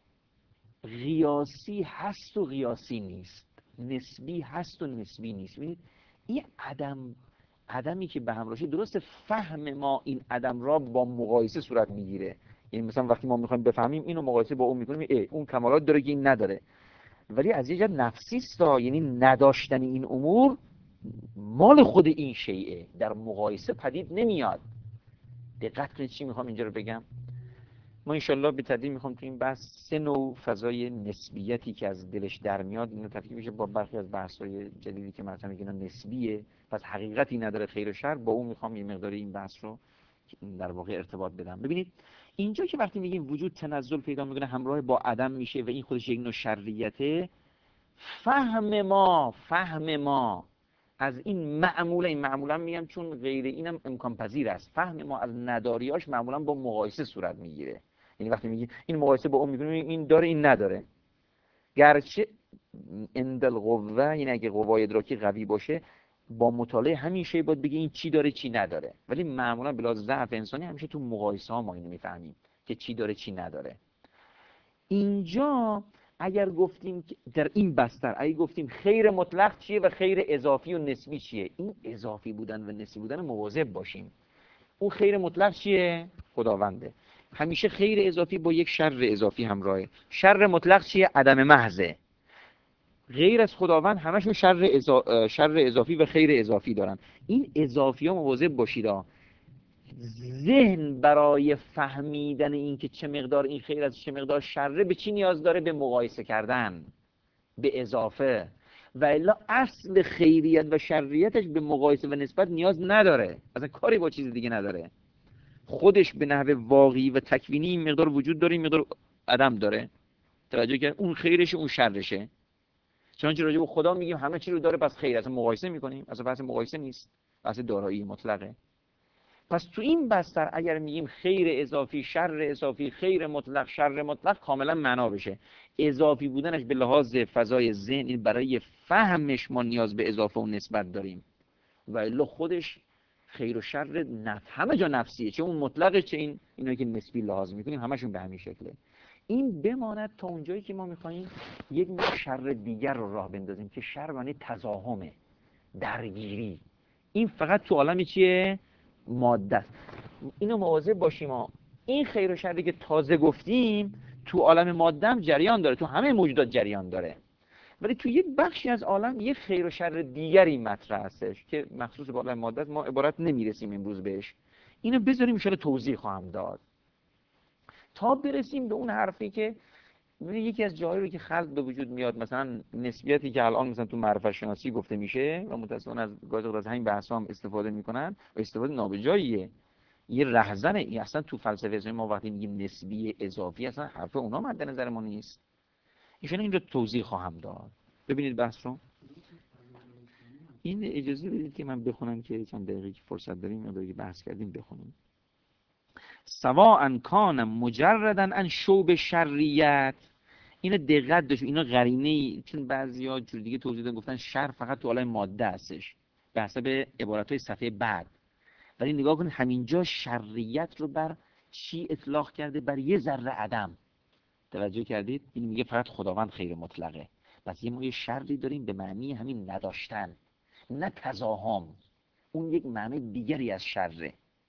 قیاسی هست و قیاسی نیست، نسبی هست و نسبی نیست. ببینید این عدم، عدمی که به همراهشه، درست فهم ما این عدم را با مقایسه صورت میگیره. یعنی مثلا وقتی ما میخوایم بفهمیم اینو مقایسه با اون میکنیم، ای اون کمالات داره که این نداره، ولی از یه جهت نفسی است، یعنی نداشتن این امور مال خود این شیء در مقایسه پدید نمیاد. دقت کنید چی میخوام اینجا رو بگم. ما انشالله به تدریج میخوام تو این بحث سه نوع فضای نسبیتی که از دلش در میاد اینو تفکیک میشه با برخی از بحث‌های جدیدی که مثلا میگن نسبیه، پس حقیقتی نداره خیر و شر، با اون میخوام یه مقداری این بحث رو در واقع ارتباط بدم. ببینید اینجا که وقتی میگیم وجود تنزل پیدا میکنه همراه با عدم میشه و این خودش یک نوع شرعیته، فهم ما فهم ما از این معمولا، این معمولا میگم چون غیر اینم امکان پذیر است، فهم ما از نداریاش معمولا با مقایسه صورت میگیره. یعنی وقتی میگی این مقایسه با اون میکنیم، این داره این نداره، گرچه عند القوه، یعنی اگه قوای ادراکی قوی باشه با مطالعه همین شی باید بگی این چی داره چی نداره، ولی معمولا بلا ضعف انسانی همیشه تو مقایسه ها ما اینو میفهمیم که چی داره چی نداره. اینجا اگر گفتیم در این بستر، اگر گفتیم خیر مطلق چیه و خیر اضافی و نسبی چیه، این اضافی بودن و نسبی بودن مواظب باشیم. اون خیر مطلق چیه؟ خداونده. همیشه خیر اضافی با یک شر اضافی همراهه. شر مطلق چیه؟ عدم محضه. غیر از خداوند همشون شر, اضا... شر اضافی و خیر اضافی دارن. این اضافی ها مواظب باشید. ذهن برای فهمیدن این که چه مقدار این خیر از چه مقدار شره به چی نیاز داره؟ به مقایسه کردن، به اضافه. و الا اصل خیریت و شریتش به مقایسه و نسبت نیاز نداره، اصلا کاری با چیز دیگه نداره. خودش به نحو واقعی و تکوینی این مقدار وجود داره، این مقدار عدم داره. توجه کرد؟ اون خیرشه اون شرشه. چنانچه راجع به خدا میگیم همه چی رو داره پس خیر، اصلا مقایسه میکنیم، اصلا بحث مقایسه نیست، بحث دارایی مطلقه. پس تو این بستر اگر میگیم خیر اضافی شر اضافی، خیر مطلق شر مطلق، کاملا معنا بشه. اضافی بودنش به لحاظ فضای ذهن، این برای فهمش ما نیاز به اضافه و نسبت داریم، و الا خودش خیر و شر نفس همه جا نفسیه، چه اون مطلقه چه این اینایی که نسبی لحاظ میکنیم همشون به همین شکله. این بماند تا اونجایی که ما میخوایم یک نوع شر دیگر رو راه بندازیم که شر معنی تزاحمه، درگیری. این فقط تو عالم چیه؟ ماده است. اینو مواظب باشیم ها. این خیر و شری که تازه گفتیم تو عالم ماده هم جریان داره، تو همه موجودات جریان داره، ولی تو یک بخشی از عالم یک خیر و شر دیگری مطرح هستش که مخصوص به عالم ماده است، ما عبارت نمیرسیم امروز بهش. اینو بذاریم ان شاءالله توضیح خواهم داد تا برسیم به اون حرفی که یکی از جاهایی رو که خلق به وجود میاد، مثلا نسبیتی که الان مثلا تو معرفت شناسی گفته میشه و متأسفانه از گاهی از همین بحثا هم استفاده میکنن و استفاده نابجاییه. یه رهزنه این اصلا تو فلسفه اسلامی. ما وقتی میگیم نسبی اضافی اصلا حرف اونا مد نظر ما نیست. ایشون این رو توضیح خواهم داد. ببینید بحث رو. این اجازه بدید که من بخونم که چند دقیقه که فرصت داریم مقداری بحث کردیم بخونیم. سواء کان مجردا عن شوب شریعت. اینو دقت داشت، اینا قرینه، چون بعضیا جور دیگه توضیح دادن گفتن شر فقط تو عالم ماده هستش به حسب عبارت‌های صفحه بعد، ولی نگاه کنید همینجا شریعت رو بر چی اطلاق کرده؟ بر یه ذره عدم. توجه کردید؟ این میگه فقط خداوند خیر مطلقه. پس یه ما یه شری داریم به معنی همین نداشتن، نه تزاحم. اون یک معنی دیگری از شره.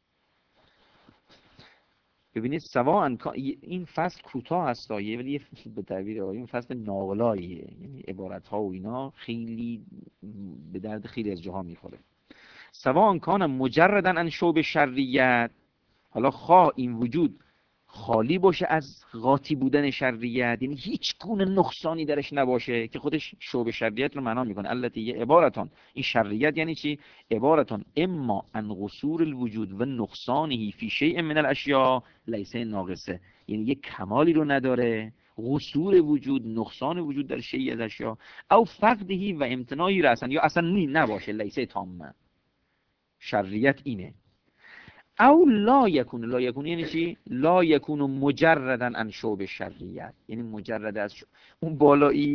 ببینید سواء این فصل کوتاه هست ولی به تعبیر آقایون فصل ناقلاییه، یعنی عبارت ها و اینا خیلی به درد خیلی از جاها میخوره. سواء کان مجردا عن شوب شریعت، حالا خواه این وجود خالی باشه از قاطی بودن شریعت، یعنی هیچ گونه نقصانی درش نباشه که خودش شوب شریعت رو معنا میکنه. البته یه عبارتان، این شریعت یعنی چی؟ عبارتان اما عن قصور الوجود و نقصانه فی شیء من الاشیاء لیس ناقصه، یعنی یه کمالی رو نداره، قصور وجود، نقصان وجود در شیء از اشیاء، او فقدهی و امتناعی رأسن، یا اصلا نباشه، لیس تامه. شریعت اینه. او لا یکون، لا یکون یعنی چی؟ لا یکون مجردا عن شوب شریعت، یعنی مجرد از شو... اون بالایی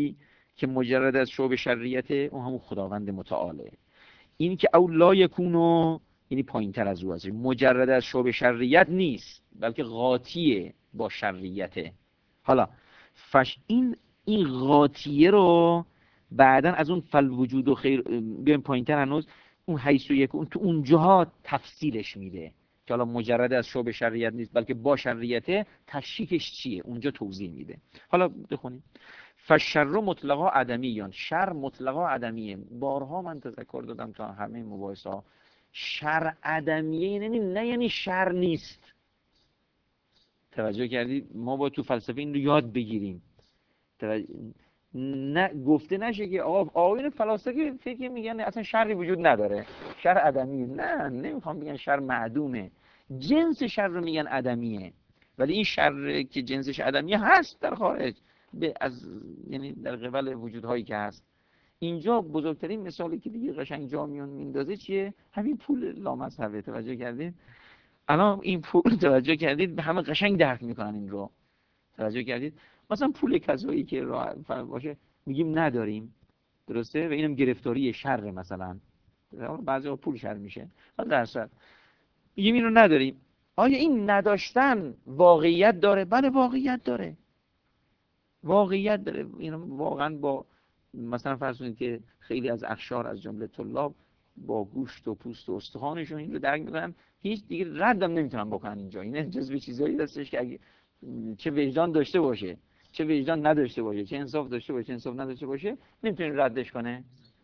که مجرد از شعب شرعیت اون همون خداوند متعاله. این که او لا یکونو، یعنی پایین تر از او هست، مجرد از شعب شرعیت نیست بلکه قاطیه با شرعیته. حالا فش این این قاطیه رو بعدن از اون فل وجود و خیر بیایم پایین تر هنوز، اون حیث و یکون تو اونجاها تفصیلش میده که حالا مجرد از شعب شرعیت نیست بلکه با شرعیته، تشریحش چیه اونجا توضیح میده. حالا بخونیم. فشر مطلقا عدمیان، شر مطلقا عدمیه. بارها من تذکر دادم تا همه مباحثه ها، شر عدمیه یعنی نه یعنی شر نیست. توجه کردید؟ ما با تو فلسفه این رو یاد بگیریم. توجه... نه گفته نشه که آقا آقایون فلاسفه فکر میگن اصلا شری وجود نداره، شر عدمیه. نه، نمیخوام بگن شر معدومه، جنس شر رو میگن عدمیه، ولی این شر که جنسش عدمیه هست در خارج، به از یعنی در قبل وجودهایی که هست. اینجا بزرگترین مثالی که دیگه قشنگ جا میون میندازه چیه؟ همین پول لامذهبه. توجه کردید؟ الان این پول توجه کردید همه قشنگ درک میکنن این رو. توجه کردید؟ مثلا پول کذایی که راه باشه میگیم نداریم، درسته؟ و اینم گرفتاری شر مثلا، بعضی پول شر میشه، درصد میگیم این رو نداریم. آیا این نداشتن واقعیت داره؟ بله واقعیت داره، واقعیت داره. این واقعا با مثلا فرض کنید که خیلی از اخشار از جمله طلاب با گوشت و پوست و استخوانشون این رو درک میکنن، هیچ دیگه ردم نمیتونن بکنن. اینجا این جزو چیزایی هستش که اگه چه وجدان داشته باشه چه وجدان نداشته باشه، چه انصاف داشته باشه چه انصاف نداشته باشه، نمیتونین ردش کنه.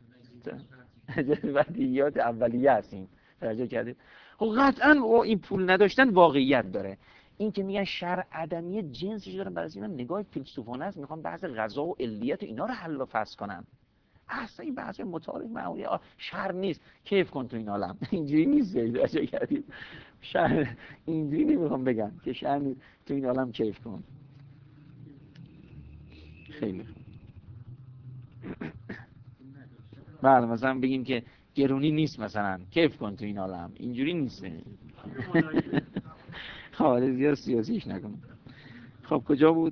بدیهیات اولیه هستیم. توجه کردید؟ خب قطعا این پول نداشتن واقعیت داره. این که میگن شر عدمیه جنسش دارن، برای اینا نگاه فیلسوفانه است، میخوان بحث غذا و علیت و اینا رو حل و فصل کنن. اصلا این بحث متعارف معمولی شر نیست، کیف کن تو این عالم. اینجوری نیست. توجه کردید؟ شر اینجوری نمیخوام بگم که شر نیست، تو این عالم کیف کن. خیلی خوب. بله مثلا بگیم که گرونی نیست، مثلا کیف کن تو این عالم، اینجوری نیست. خب زیاد سیاسیش نکنم. خب کجا بود؟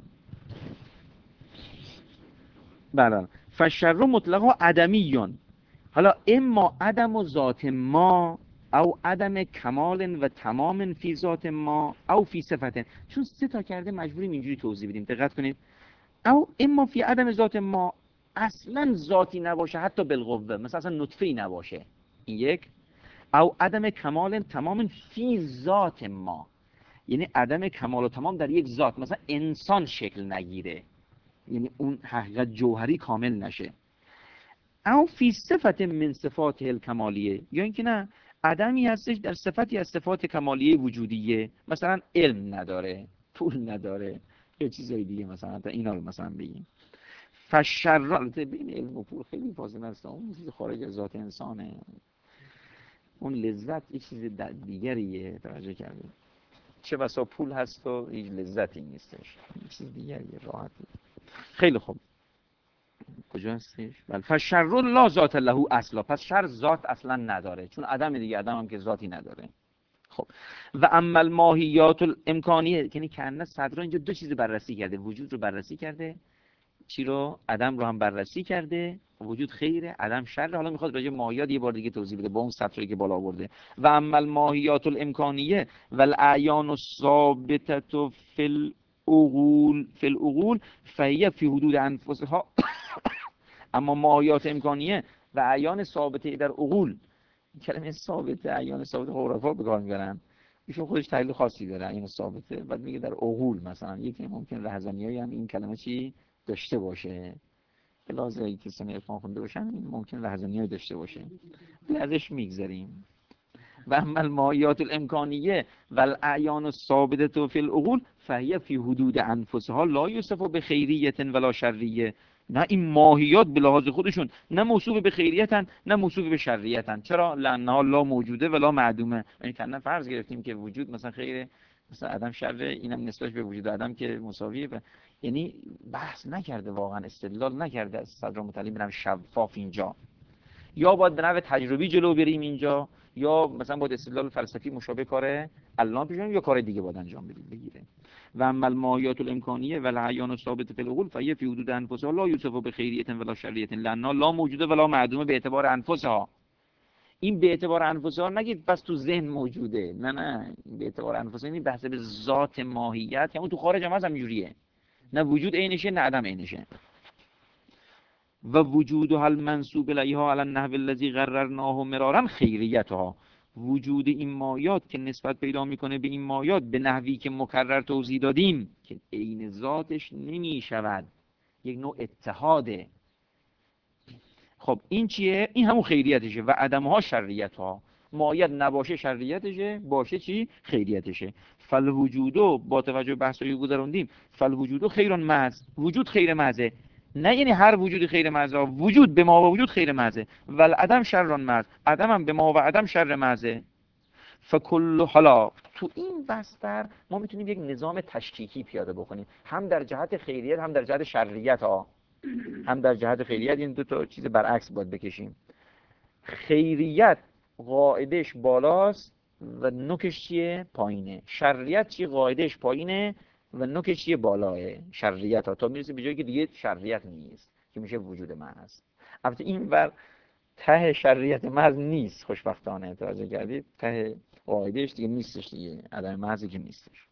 بله فشر مطلقا عدمیون. حالا اما عدم و ذات ما او عدم کمال و تمام فی ذات ما او فی صفت، چون سه تا کرده مجبوریم اینجوری توضیح بدیم. دقت کنید. او اما فی عدم ذات ما، اصلا ذاتی نباشه حتی بالقوه، مثلا اصلا نطفه‌ای نباشه، این یک. او عدم کمال تمام فی ذات ما، یعنی عدم کمال و تمام در یک ذات، مثلا انسان شکل نگیره، یعنی اون حقیقت جوهری کامل نشه. او فی صفت من صفات الکمالیه، یا اینکه نه عدمی هستش در صفتی از صفات کمالیه وجودیه، مثلا علم نداره، پول نداره، یا چیزای دیگه، مثلا تا اینا رو مثلا بگیم. فشر، البته بین علم و پول خیلی فاصله هست، اون چیز خارج از ذات انسانه، اون لذت یه چیز دیگریه. توجه کردید؟ چه بسا پول هست و هیچ لذتی نیستش، یه چیز دیگریه، راحتی. خیلی خوب. کجا هستش؟ بله فشر لا ذات له اصلا، پس شر ذات اصلا نداره، چون عدم دیگه، عدم هم که ذاتی نداره. خب و اما الماهیات الامکانیه، یعنی کنه صدرا اینجا دو چیز بررسی کرده، وجود رو بررسی کرده، چی رو؟ عدم رو هم بررسی کرده. وجود خیره، عدم شر. حالا میخواد راجع به ماهیات یه بار دیگه توضیح بده با اون سطری که بالا آورده. و اما الماهیات الامکانیه و الاعیان الثابته فی العقول فی العقول فهی فی حدود انفسها. اما ماهیات امکانیه و اعیان ثابته در عقول، کلمه ثابته اعیان ثابته عرفا به کار میبرن، ایشون خودش تحلیل خاصی داره اعیان ثابته، بعد میگه در عقول مثلا یکی ممکن لحظانیایی هم این کلمه چی داشته باشه، به لازم کسی عرفان خونده باشن ممکن لحظانیایی داشته باشه، ازش میگذریم. و اما الماهیات الامکانیه و الاعیان الثابته فی العقول فهی فی حدود انفسها لا یوصف بخیریه ولا شریه. نه این ماهیات به لحاظ خودشون نه موصوف به خیریتن نه موصوف به شریتن. چرا؟ لانها لا موجوده ولا معدومه. یعنی کنا فرض گرفتیم که وجود مثلا خیره، مثلا عدم شره، اینم نسبت به وجود عدم که مساویه ب... یعنی بحث نکرده، واقعا استدلال نکرده از صدر متعلی برم شفاف اینجا. یا باید به نحو تجربی جلو بریم اینجا، یا مثلا باید استدلال فلسفی مشابه کار الان پیش بریم، یا کار دیگه باید انجام بدیم بگیره. و اما الماهیات الامکانیه و العیان الثابت فی العقول فهی فی حدود انفسها لا یوصف بخیریت ولا شریعت لانها لا موجوده ولا معدومه به اعتبار انفسها. این به اعتبار انفسها نگید بس تو ذهن موجوده، نه نه، این به اعتبار انفسها این بحث به ذات ماهیت، همون تو خارج هم هست همینجوریه، نه وجود عینشه نه عدم عینشه. و وجودها المنسوب الیها علی النحو الذی قررناه مرارا خیریتها، وجود این مایات که نسبت پیدا میکنه به این مایات به نحوی که مکرر توضیح دادیم که عین ذاتش نمیشود، یک نوع اتحاده. خب این چیه؟ این همون خیریتشه. و عدمها شریعتها، مایت نباشه شریعتشه، باشه چی؟ خیریتشه. فالوجودو، با توجه به بحثایی گذروندیم، فالوجودو خیرون محض، وجود خیر محضه، نه یعنی هر وجود خیر محضه، وجود به ما و وجود خیر محضه. والعدم شرون محض، عدم هم به ما و عدم شر محضه. فکل، حالا تو این بستر ما میتونیم یک نظام تشکیکی پیاده بکنیم، هم در جهت خیریت هم در جهت شریعت ها. هم در جهت خیریت این دو تا چیز برعکس باید بکشیم. خیریت قاعدش بالاست و نوکش چیه؟ پایینه. شریعت چیه؟ قاعدش پایینه و نوکش چیه؟ بالاه. شریعت ها تا میرسه به جایی که دیگه شریعت نیست که میشه وجود محض. البته این بر ته شریعت محض نیست، خوشبختانه توجه کردید، ته قاعدش دیگه نیستش دیگه، عدم محضی که نیستش.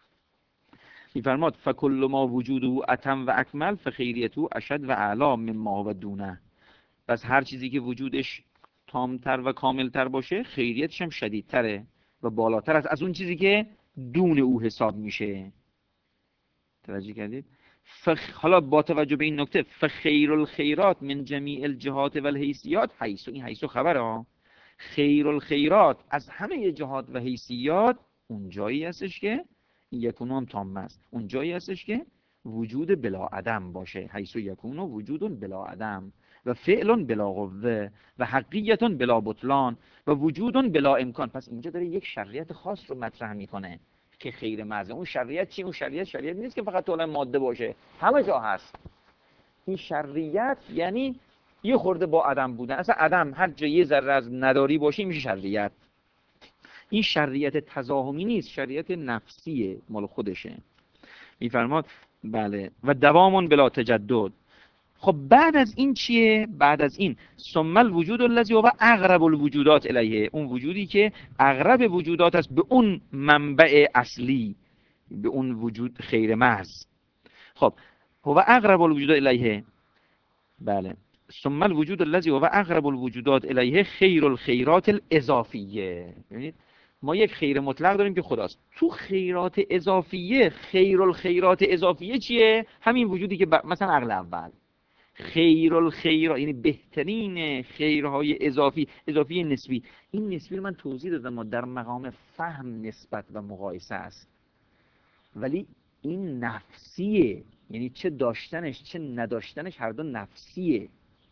میفرماد فکل ما وجوده اتم و اکمل فخیریته اشد و اعلا مما و دونه. پس هر چیزی که وجودش تامتر و کاملتر باشه خیریتش هم شدیدتره و بالاتر است از اون چیزی که دون او حساب میشه. توجه کردید؟ فخ... حالا با توجه به این نکته، فخیر الخیرات من جمیع الجهات و الحیثیات حیث، این حیث خبره ها، خیر الخیرات از همه جهات و حیثیات اون جایی هستش که یکونو هم تام است، اون جایی هستش که وجود بلا عدم باشه، حیث یکونو وجود بلا عدم و فعل بلا قوه و حقیقت بلا بطلان و وجود بلا امکان. پس اینجا داره یک شریعت خاص رو مطرح میکنه که خیر محض. اون شریعت چی؟ اون شریعت شریعت نیست که فقط تو عالم ماده باشه، همه جا هست. این شریعت یعنی یه خورده با عدم بودن، اصلا عدم هر جا یه ذره از نداری باشه میشه شریعت. این شریعت تزاحمی نیست، شریعت نفسیه، مال خودشه. میفرماد بله و دوامون بلا تجدد. خب بعد از این چیه؟ بعد از این ثم الوجود الذی هو اقرب الوجودات الیه، اون وجودی که اقرب وجودات است به اون منبع اصلی، به اون وجود خیر محض. خب هو اقرب الوجودات الیه، بله، ثم الوجود الذی هو اقرب الوجودات الیه خیر الخیرات الاضافیه. ببینید ما یک خیر مطلق داریم که خداست، تو خیرات اضافیه خیر الخیرات اضافیه چیه؟ همین وجودی که ب... مثلا عقل اول خیر الخیر، یعنی بهترین خیرهای اضافی، اضافی نسبی. این نسبی رو من توضیح دادم، ما در مقام فهم نسبت و مقایسه است، ولی این نفسیه، یعنی چه داشتنش چه نداشتنش هر دو نفسیه.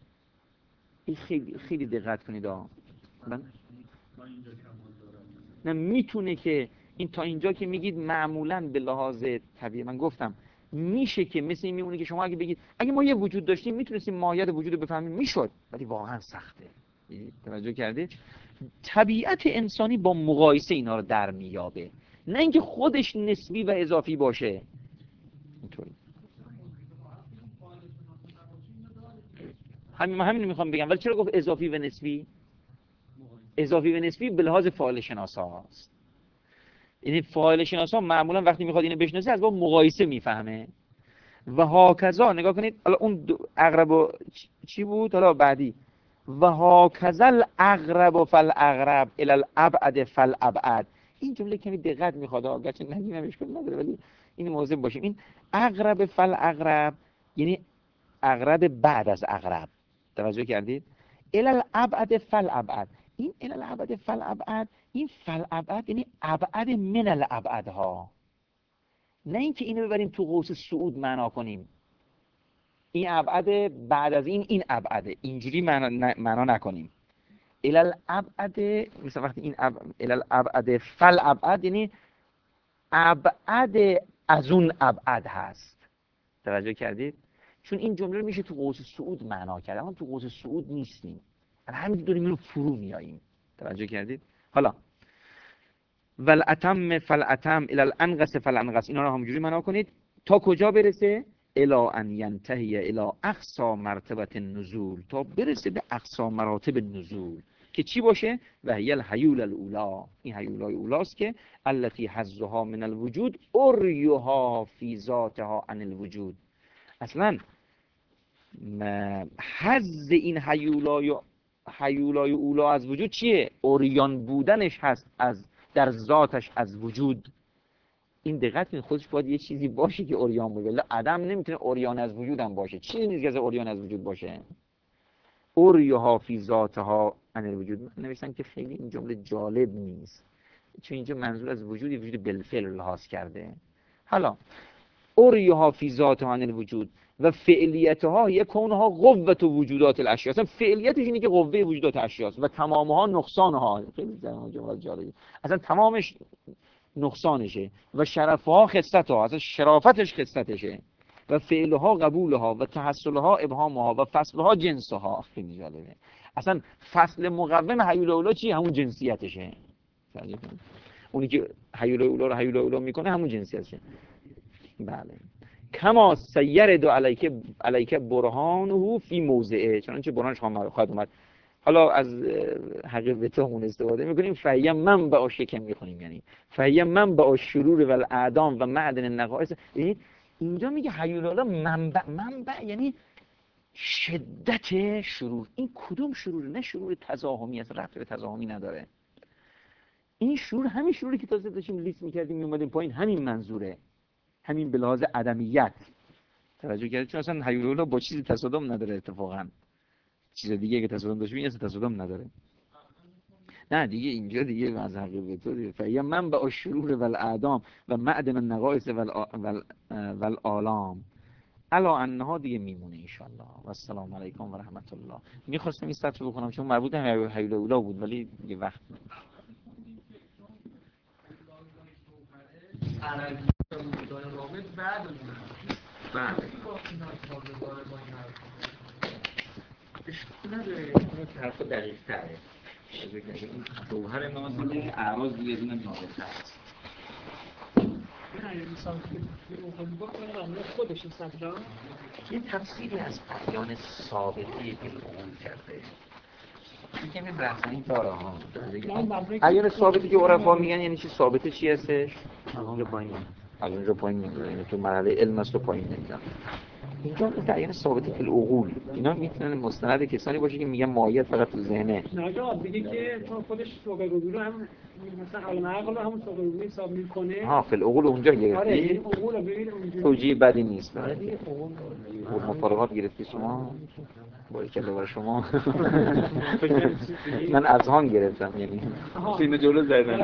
این خیلی خیلی دقت کنید ها. من نه میتونه که این تا اینجا که میگید معمولا به لحاظ طبیعی، من گفتم میشه که مثل این میمونه که شما اگه بگید اگه ما یه وجود داشتیم میتونستیم ماهیت وجود رو بفهمیم، میشد، ولی واقعا سخته. توجه کردید؟ طبیعت انسانی با مقایسه اینا رو در میابه، نه اینکه خودش نسبی و اضافی باشه. اینطوری همین همین رو میخوام بگم. ولی چرا گفت اضافی و نسبی؟ اضافی و نسبی به لحاظ فاعل شناسا است. یعنی فاعل شناسا معمولا وقتی میخواد اینو بشناسه از با مقایسه میفهمه. و هاکذا نگاه کنید، حالا اون اقرب چی بود؟ حالا بعدی و هاکذا الاقرب فالاقرب الی الابعد فالابعد. این جمله کمی دقت میخواد، گرچه نگیم اشکال نداره ولی این مواظب باشیم. این اقرب فالاقرب یعنی اقرب بعد از اقرب. توجه کردید؟ الی الابعد فالابعد، این الی الابعد فالابعد، این فالابعد یعنی ابعد من الابعدها، نه اینکه اینو ببریم تو قوس صعود معنا کنیم. این ابعد بعد از این این ابعده، اینجوری معنا معنا نکنیم. الی الابعد مثلا وقتی این اب... الی الابعد فالابعد یعنی ابعد از اون ابعد هست. توجه کردید؟ چون این جمله رو میشه تو قوس صعود معنا کرد، اما تو قوس صعود نیستیم، همین داریم اینو فرو میاییم. توجه کردید؟ حالا والاتم فالاتم الی الانقص فالانقص، اینا رو همونجوری معنا کنید تا کجا برسه؟ الی ان ینتهی الی اقصی مرتبه النزول، تا برسه به اقصی مراتب نزول که چی باشه؟ و هی الحیول الاولا، این حیولای اولاست که التي حظها من الوجود اریها فی ذاتها عن الوجود. اصلا حظ این حیولای حیولای اولا از وجود چیه؟ اوریان بودنش هست از در ذاتش از وجود. این دقت کنید، خودش باید یه چیزی باشه که اوریان باشه. عدم نمیتونه اوریان از وجود هم باشه. چیزی نیست که از اوریان از وجود باشه. اوریها فی ذاتها عن الوجود. من نوشتم که خیلی این جمله جالب نیست، چون اینجا منظور از وجودی وجود بالفعل لحاظ کرده. حالا اوریها فی ذاتها عن الوجود و فعلیتها یکونها قوت و وجودات الاشیاء. اصلا فعلیتش اینه که قوه وجودات اشیاء و تمامها نقصانها. خیلی جمله جالبی. اصلا تمامش نقصانشه و شرفها خصتها، اصلا شرافتش خصتشه و فعلها قبولها و تحصلها ابهامها و فصلها جنسها. خیلی جالبه. اصلا فصل مقوم حیول اولا چی؟ همون جنسیتشه. اونی که حیول اولا رو حیول اولا میکنه همون جنسیتشه. بله. کما سیر دو علیک علیک برهانه فی موضعه، چنانچه برهانش خواهد اومد. حالا از حقیقتمون استفاده میکنیم. فهیه منبع شکم میخونیم، یعنی فهیه منبع شرور و الاعدام و معدن النقائص. یعنی اینجا میگه حیولالا منبع، منبع یعنی شدت شرور. این کدوم شرور؟ نه شرور تزاحمی است، ربط به تزاحمی نداره. این شرور همین شروری که تازه داشتیم لیست میکردیم میومدیم پایین، همین منظوره، همین به لحاظ عدمیت. توجه کردید؟ چون اصلا حیولالا با چیزی تصادم نداره، اتفاقا چیز دیگه که تصادم داشت این اصلا تصادم نداره. نه دیگه اینجا دیگه از حقیقت تو دیگه فهیه منبع الشرور و الاعدام و معدن النقائص و الآلام الا انها دیگه میمونه ان شاء الله. و السلام علیکم و رحمت الله. میخواستم این سطر بکنم چون مربوط به حیول اولا بود ولی دیگه وقت بعد حرف دقیق تره. جوهر نازله اعراض دیگه دونه نازل هست. یه تفسیری از ادیان ثابتی بالعقول کرده. دیگه می بحثی داره ها. ادیان ثابتی که عرفا میگن یعنی چی ثابته چی هستش؟ اونجا پایین. از اونجا پایین میگن، یعنی تو مرحله علم است و پایین نمیدن. اینجا تعیین ثابت العقول، اینا میتونن مستند کسانی باشه که میگن ماهیت فقط تو ذهنه. نه جواب دیگه که چون خودش ثابت العقول هم مثلا علم عقل هم ثابت العقول حساب میکنه. ها فی العقول اونجا گرفتی. آره العقول ببین اونجا توجیه بدی نیست. آره دیگه عقول مفارقات گرفتی شما. باید کلا برای شما. من اذهان گرفتم، یعنی اینو جلو زدم.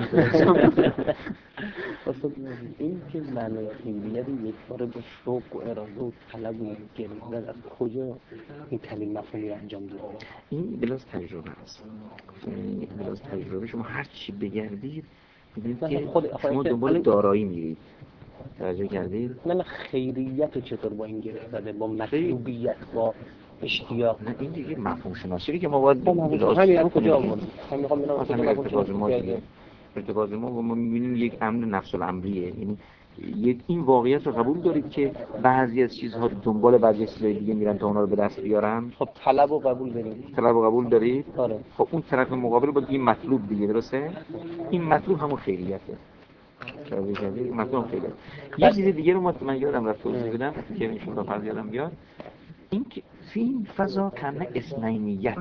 اصلا این که معنای خیلیت یک بار با شوق و اراده و طلب و گریدن از کجا این کلمه مفهومی رو انجام داده؟ این بلاز تجربه است. این بلاز تجربه. شما هر چی بگردید ببینید که شما دنبال دارایی میرید. توجه کردید؟ من خیریت چطور با این گرفته؟ با مطلوبیت، با اشتیاق؟ نه این دیگه مفهوم شناسی که ما باید بلاز همین کجا آورد؟ من میخوام ببینم کجا ارتباط ما دیگه. ارتباط ما و ما می‌بینیم یک امر نفس الامریه، یعنی یک این واقعیت رو قبول دارید که بعضی از چیزها دنبال بعضی از چیزهای دیگه میرن تا اونا رو به دست بیارن. خب طلب و قبول دارید؟ طلب و قبول دارید؟ آره. خب اون طرف مقابل باید این مطلوب دیگه، درسته؟ این مطلوب همون خیریته. توجه کردید؟ این مطلوب خیریت. یه چیز دیگه رو من یادم رفت توضیح بدم که ان شاء الله فرض یادم بیاد. این که فی فضا کنه اسنینیت.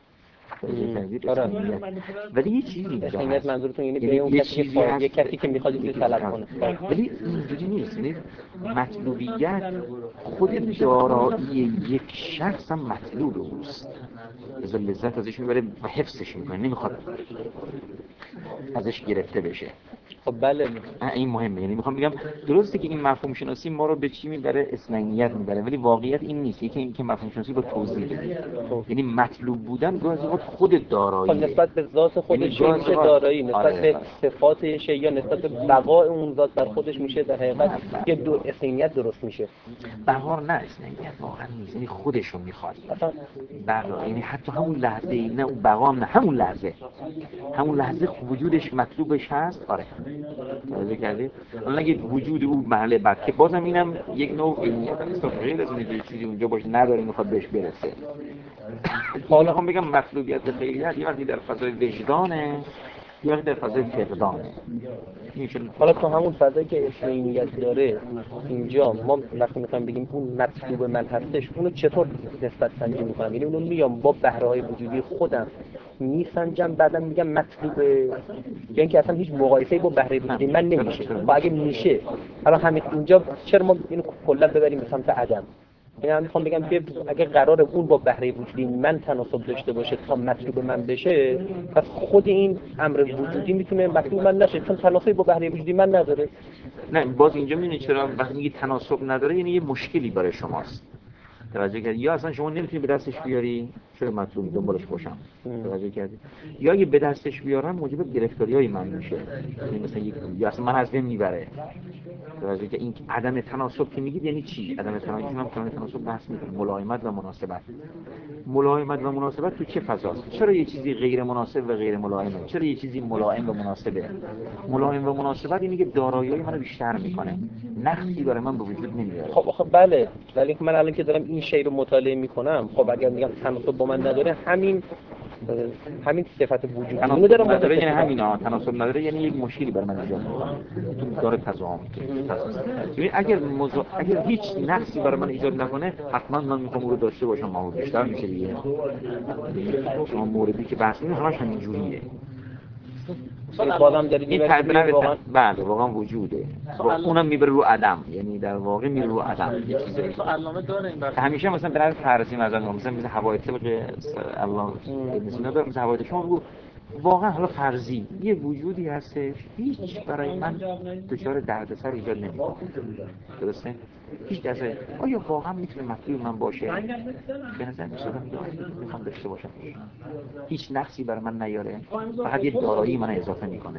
ولی یه چیزی اسنینیت منظورتون اینه که اون کسی که یه کسی که میخواد چیزی طلب کنه. ولی اینجوری نیست. یعنی مطلوبیت خود دارایی یک شخص هم مطلوب اوست. از لذت ازش میبره و حفظش میکنه، نمیخواد ازش گرفته بشه. خب بله این مهمه. یعنی میخوام بگم درسته که این مفهوم شناسی ما رو به چی میبره؟ اصلاحیت میبره، ولی واقعیت این نیست. یکی این که مفهوم شناسی با توضیح بده. یعنی مطلوب بودن گاهی اوقات خود داراییه. نسبت به ذات خودش یعنی میشه دارایی، نسبت آره. به صفات شی یا نسبت به بقای اون ذات بر خودش میشه در حقیقت یه دو اصلاحیت درست میشه. بهار نه اصلاحیت واقعا نیست، یعنی خودشو میخواد. اصلا بقا یعنی حتی همون لحظه ای نه اون بقا هم نه همون لحظه همون لحظه وجودش مطلوبش هست. آره توجه کردید؟ الان اگه وجود او محل بعد که بازم اینم یک نوع علمیت است، غیر از اینکه چیزی اونجا باشه نداره میخواد بهش برسه. حالا میخوام بگم مطلوبیت خیلیت یه وقتی در فضای وجدانه، یه وقتی در فضای فقدانه. حالا تو همون فضایی که اصلاحیت داره اینجا ما وقتی میخوایم بگیم اون مطلوب من هستش، اونو چطور نسبت سنجی میکنم؟ یعنی اونو میام با بهره‌های وجودی خودم میسنجم، بعدم میگم مطلوبه، یا اینکه اصلا هیچ مقایسه‌ای با بهره وجودی من نمیشه. با اگه میشه حالا همین اینجا چرا ما اینو کلا ببریم به سمت عدم؟ یعنی من میخوام بگم که اگه قراره اون با بهره وجودی من تناسب داشته باشه تا مطلوب من بشه، پس خود این امر وجودی میتونه مطلوب من نشه چون تناسبی با بهره وجودی من نداره. نه باز اینجا میبینید چرا وقتی میگی تناسب نداره یعنی یه مشکلی برای شماست. توجه کردید؟ یا اصلا شما نمیتونی به دستش بیاری چرا مطلوب دنبالش باشم. توجه کردید؟ یا اگه به دستش بیارم موجب گرفتاریای من میشه. یعنی مثلا یک یا اصلا من از بین میبره. توجه که این عدم تناسب که میگید یعنی چی؟ عدم تناسب هم که تناسب بحث میکنه، ملایمت و مناسبت. ملایمت و مناسبت تو چه فضاست؟ چرا یه چیزی غیر مناسب و غیر ملایمه؟ چرا یه چیزی ملایم و مناسبه؟ ملایم و مناسبت اینه که دارایی منو بیشتر میکنه، نقصی برای من به وجود نمیاره. خب خب بله، ولی من الان که دارم این شی رو مطالعه میکنم، خب اگر میگم تناسب با من نداره، همین همین صفت وجودی تناسب داره نداره یعنی همینا. تناسب نداره یعنی یک مشکلی برای من ایجاد میکنه، تو داره تضاد. ببین اگر موضوع اگر هیچ نقصی برای من ایجاد نکنه حتما من میخوام اون رو داشته باشم، ما بیشتر میشه دیگه. شما موردی که بحث می‌کنید همش همین جوریه. بازم دارید این تعبیر واقعا بله واقعا وجوده. اونم میبره رو عدم، یعنی در واقع میره رو عدم. یه چیزی تو علامه داره این بحث. همیشه مثلا به نظر فرضی مثلا مثلا مثل حوادث طبق الله مثلا داره مثل حوادث شما بگو واقعا حالا فرضی یه وجودی هستش هیچ برای من دچار دردسر ایجاد نمیکنه. درسته؟ هیچ دردسر. آیا واقعا میتونه مطلوب من باشه؟ به نظر میاد میخوام داشته باشم. هیچ نقصی برای من نیاره، فقط یه دارایی من اضافه میکنه.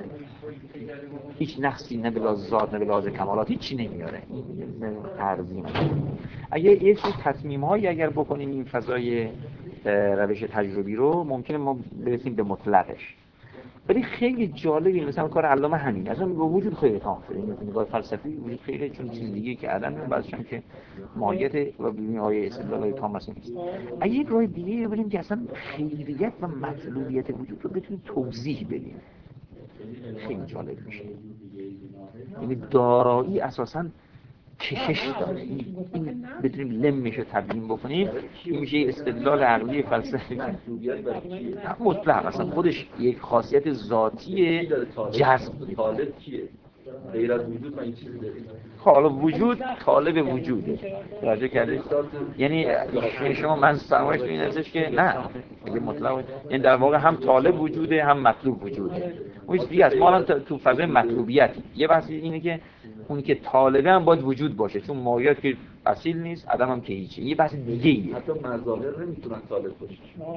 هیچ نقصی نه به لحاظ ذات نه به لحاظ کمالات هیچی نمیاره. فرضی من. اگه یه سری تصمیم‌هایی اگر بکنیم این فضای روش تجربی رو ممکنه ما برسیم به مطلقش. ولی خیلی جالبی مثلا کار علامه همین اصلا به وجود خیلی تام شده. این نگاه فلسفی وجود خیلی چون چیز دیگه که عدم بعضش هم که ماهیت و ببینیم آیه استدلال تام مثلا نیست. اگه یک راه دیگه ببینیم که اصلا خیلیت و مطلوبیت وجود رو بتونیم توضیح بدیم خیلی جالب میشه. یعنی دارایی اساساً کشش داره. این بتونیم لمش رو تبیین بکنیم این میشه استدلال عقلی فلسفی مطلق. اصلا خودش یک خاصیت ذاتی جذب طالب کیه؟ غیر از وجود من این چیزی داریم. خب حالا وجود طالب وجوده. راجع کرده یعنی شما من فرمایش این هستش که نه اگه مطلق یعنی در واقع هم طالب وجوده هم مطلوب وجوده. اون چیز دیگه است. ما الان تو فضای مطلوبیت یه بحث اینه که اون که طالبه هم باید وجود باشه چون ماهیت که اصیل نیست عدم هم که هیچی. یه بحث دیگه ایه. حتی مظاهر نمیتونن طالب باشه.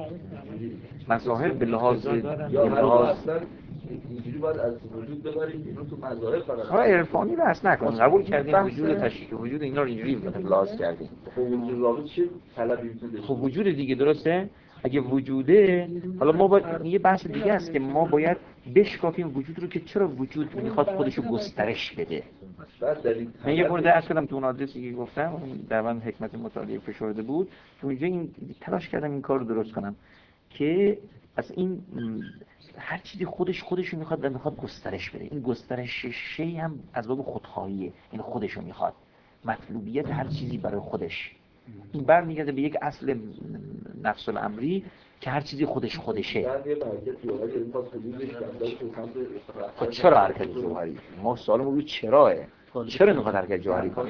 مظاهر به لحاظ یا اصلا اینجوری باید از وجود ببریم اینو تو مظاهر فقط. آره عرفانی بحث نکن. قبول کردیم وجود تشریح وجود اینا رو اینجوری لحاظ کردیم. خب وجود رابط چه طلبی میتونه خب وجود دیگه درسته؟ اگه وجوده حالا ما باید یه بحث دیگه است که ما باید بشکافیم وجود رو که چرا وجود میخواد خودشو گسترش بده. من یه مورد عرض کردم تو اون آدرسی که گفتم در من حکمت مطالعه فشرده بود تو اینجا این تلاش کردم این کار رو درست کنم که از این هر چیزی خودش خودشو میخواد و میخواد گسترش بده. این گسترش شی هم از باب خودخواهیه. این خودشو میخواد مطلوبیت هر چیزی برای خودش. این برمیگرده به یک اصل نفس الامری که هر چیزی خودش خودشه. خب چرا حرکت جوهری؟ ما سوالمون رو چراه. چرا میخواد حرکت جوهری کنه؟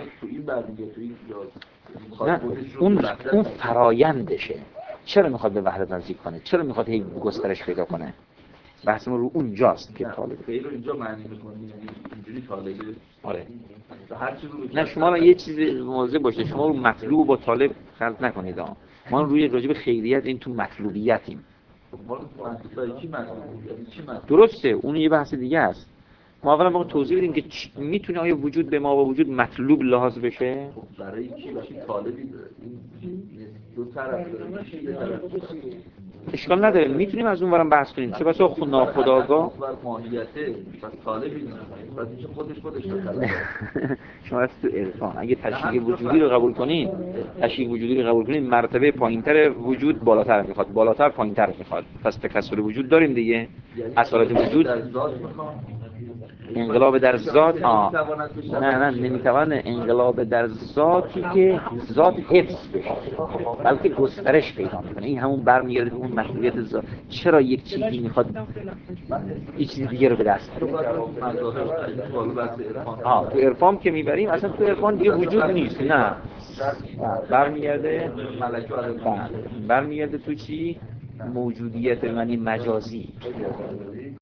نه اون اون فرایندشه. چرا میخواد به وحدت نزدیک کنه؟ چرا میخواد هی گسترش پیدا کنه؟ بحث ما رو اونجاست که طالب. غیر رو اینجا معنی می‌کنی یعنی اینجوری طالبه. آره. هر چیزی رو نه شما را یه چیز مواظب باشه، شما رو مطلوب با طالب خلط نکنید ها. ما روی راجع به خیریت این تو مطلوبیتیم. ما رو مطلوب کی مطلوب یعنی چی مطلوب؟ درسته، اون یه بحث دیگه است. ما اولا باید توضیح بدیم که میتونه آیا وجود به ما با وجود مطلوب لحاظ بشه؟ برای کی چی طالبی داره؟ این دو طرف داره. اشکال نداره، میتونیم از اون ورم بحث کنیم. چه بسا خود ناخودآگاه ماهیته پس طالبی نیست. پس میشه خودش خودش طالب. شما از تو عرفان اگه تشریح وجودی رو قبول کنین، تشریح وجودی رو قبول کنین، مرتبه پایینتر وجود بالاتر میخواد، بالاتر پایینتر میخواد. پس تکثر وجود داریم دیگه. اصالت وجود انقلاب در ذات ها نه نه نمیتوانه انقلاب در ذاتی که ذات حفظ بشه بلکه گسترش پیدا میکنه. این همون برمیگرده به اون محدودیت ذات. چرا یک چیزی میخواد یک چیز دیگه رو به دست بیاره؟ ها تو عرفان که میبریم اصلا تو عرفان دیگه وجود نیست. نه برمیگرده برمیگرده تو چی؟ موجودیت معنی مجازی.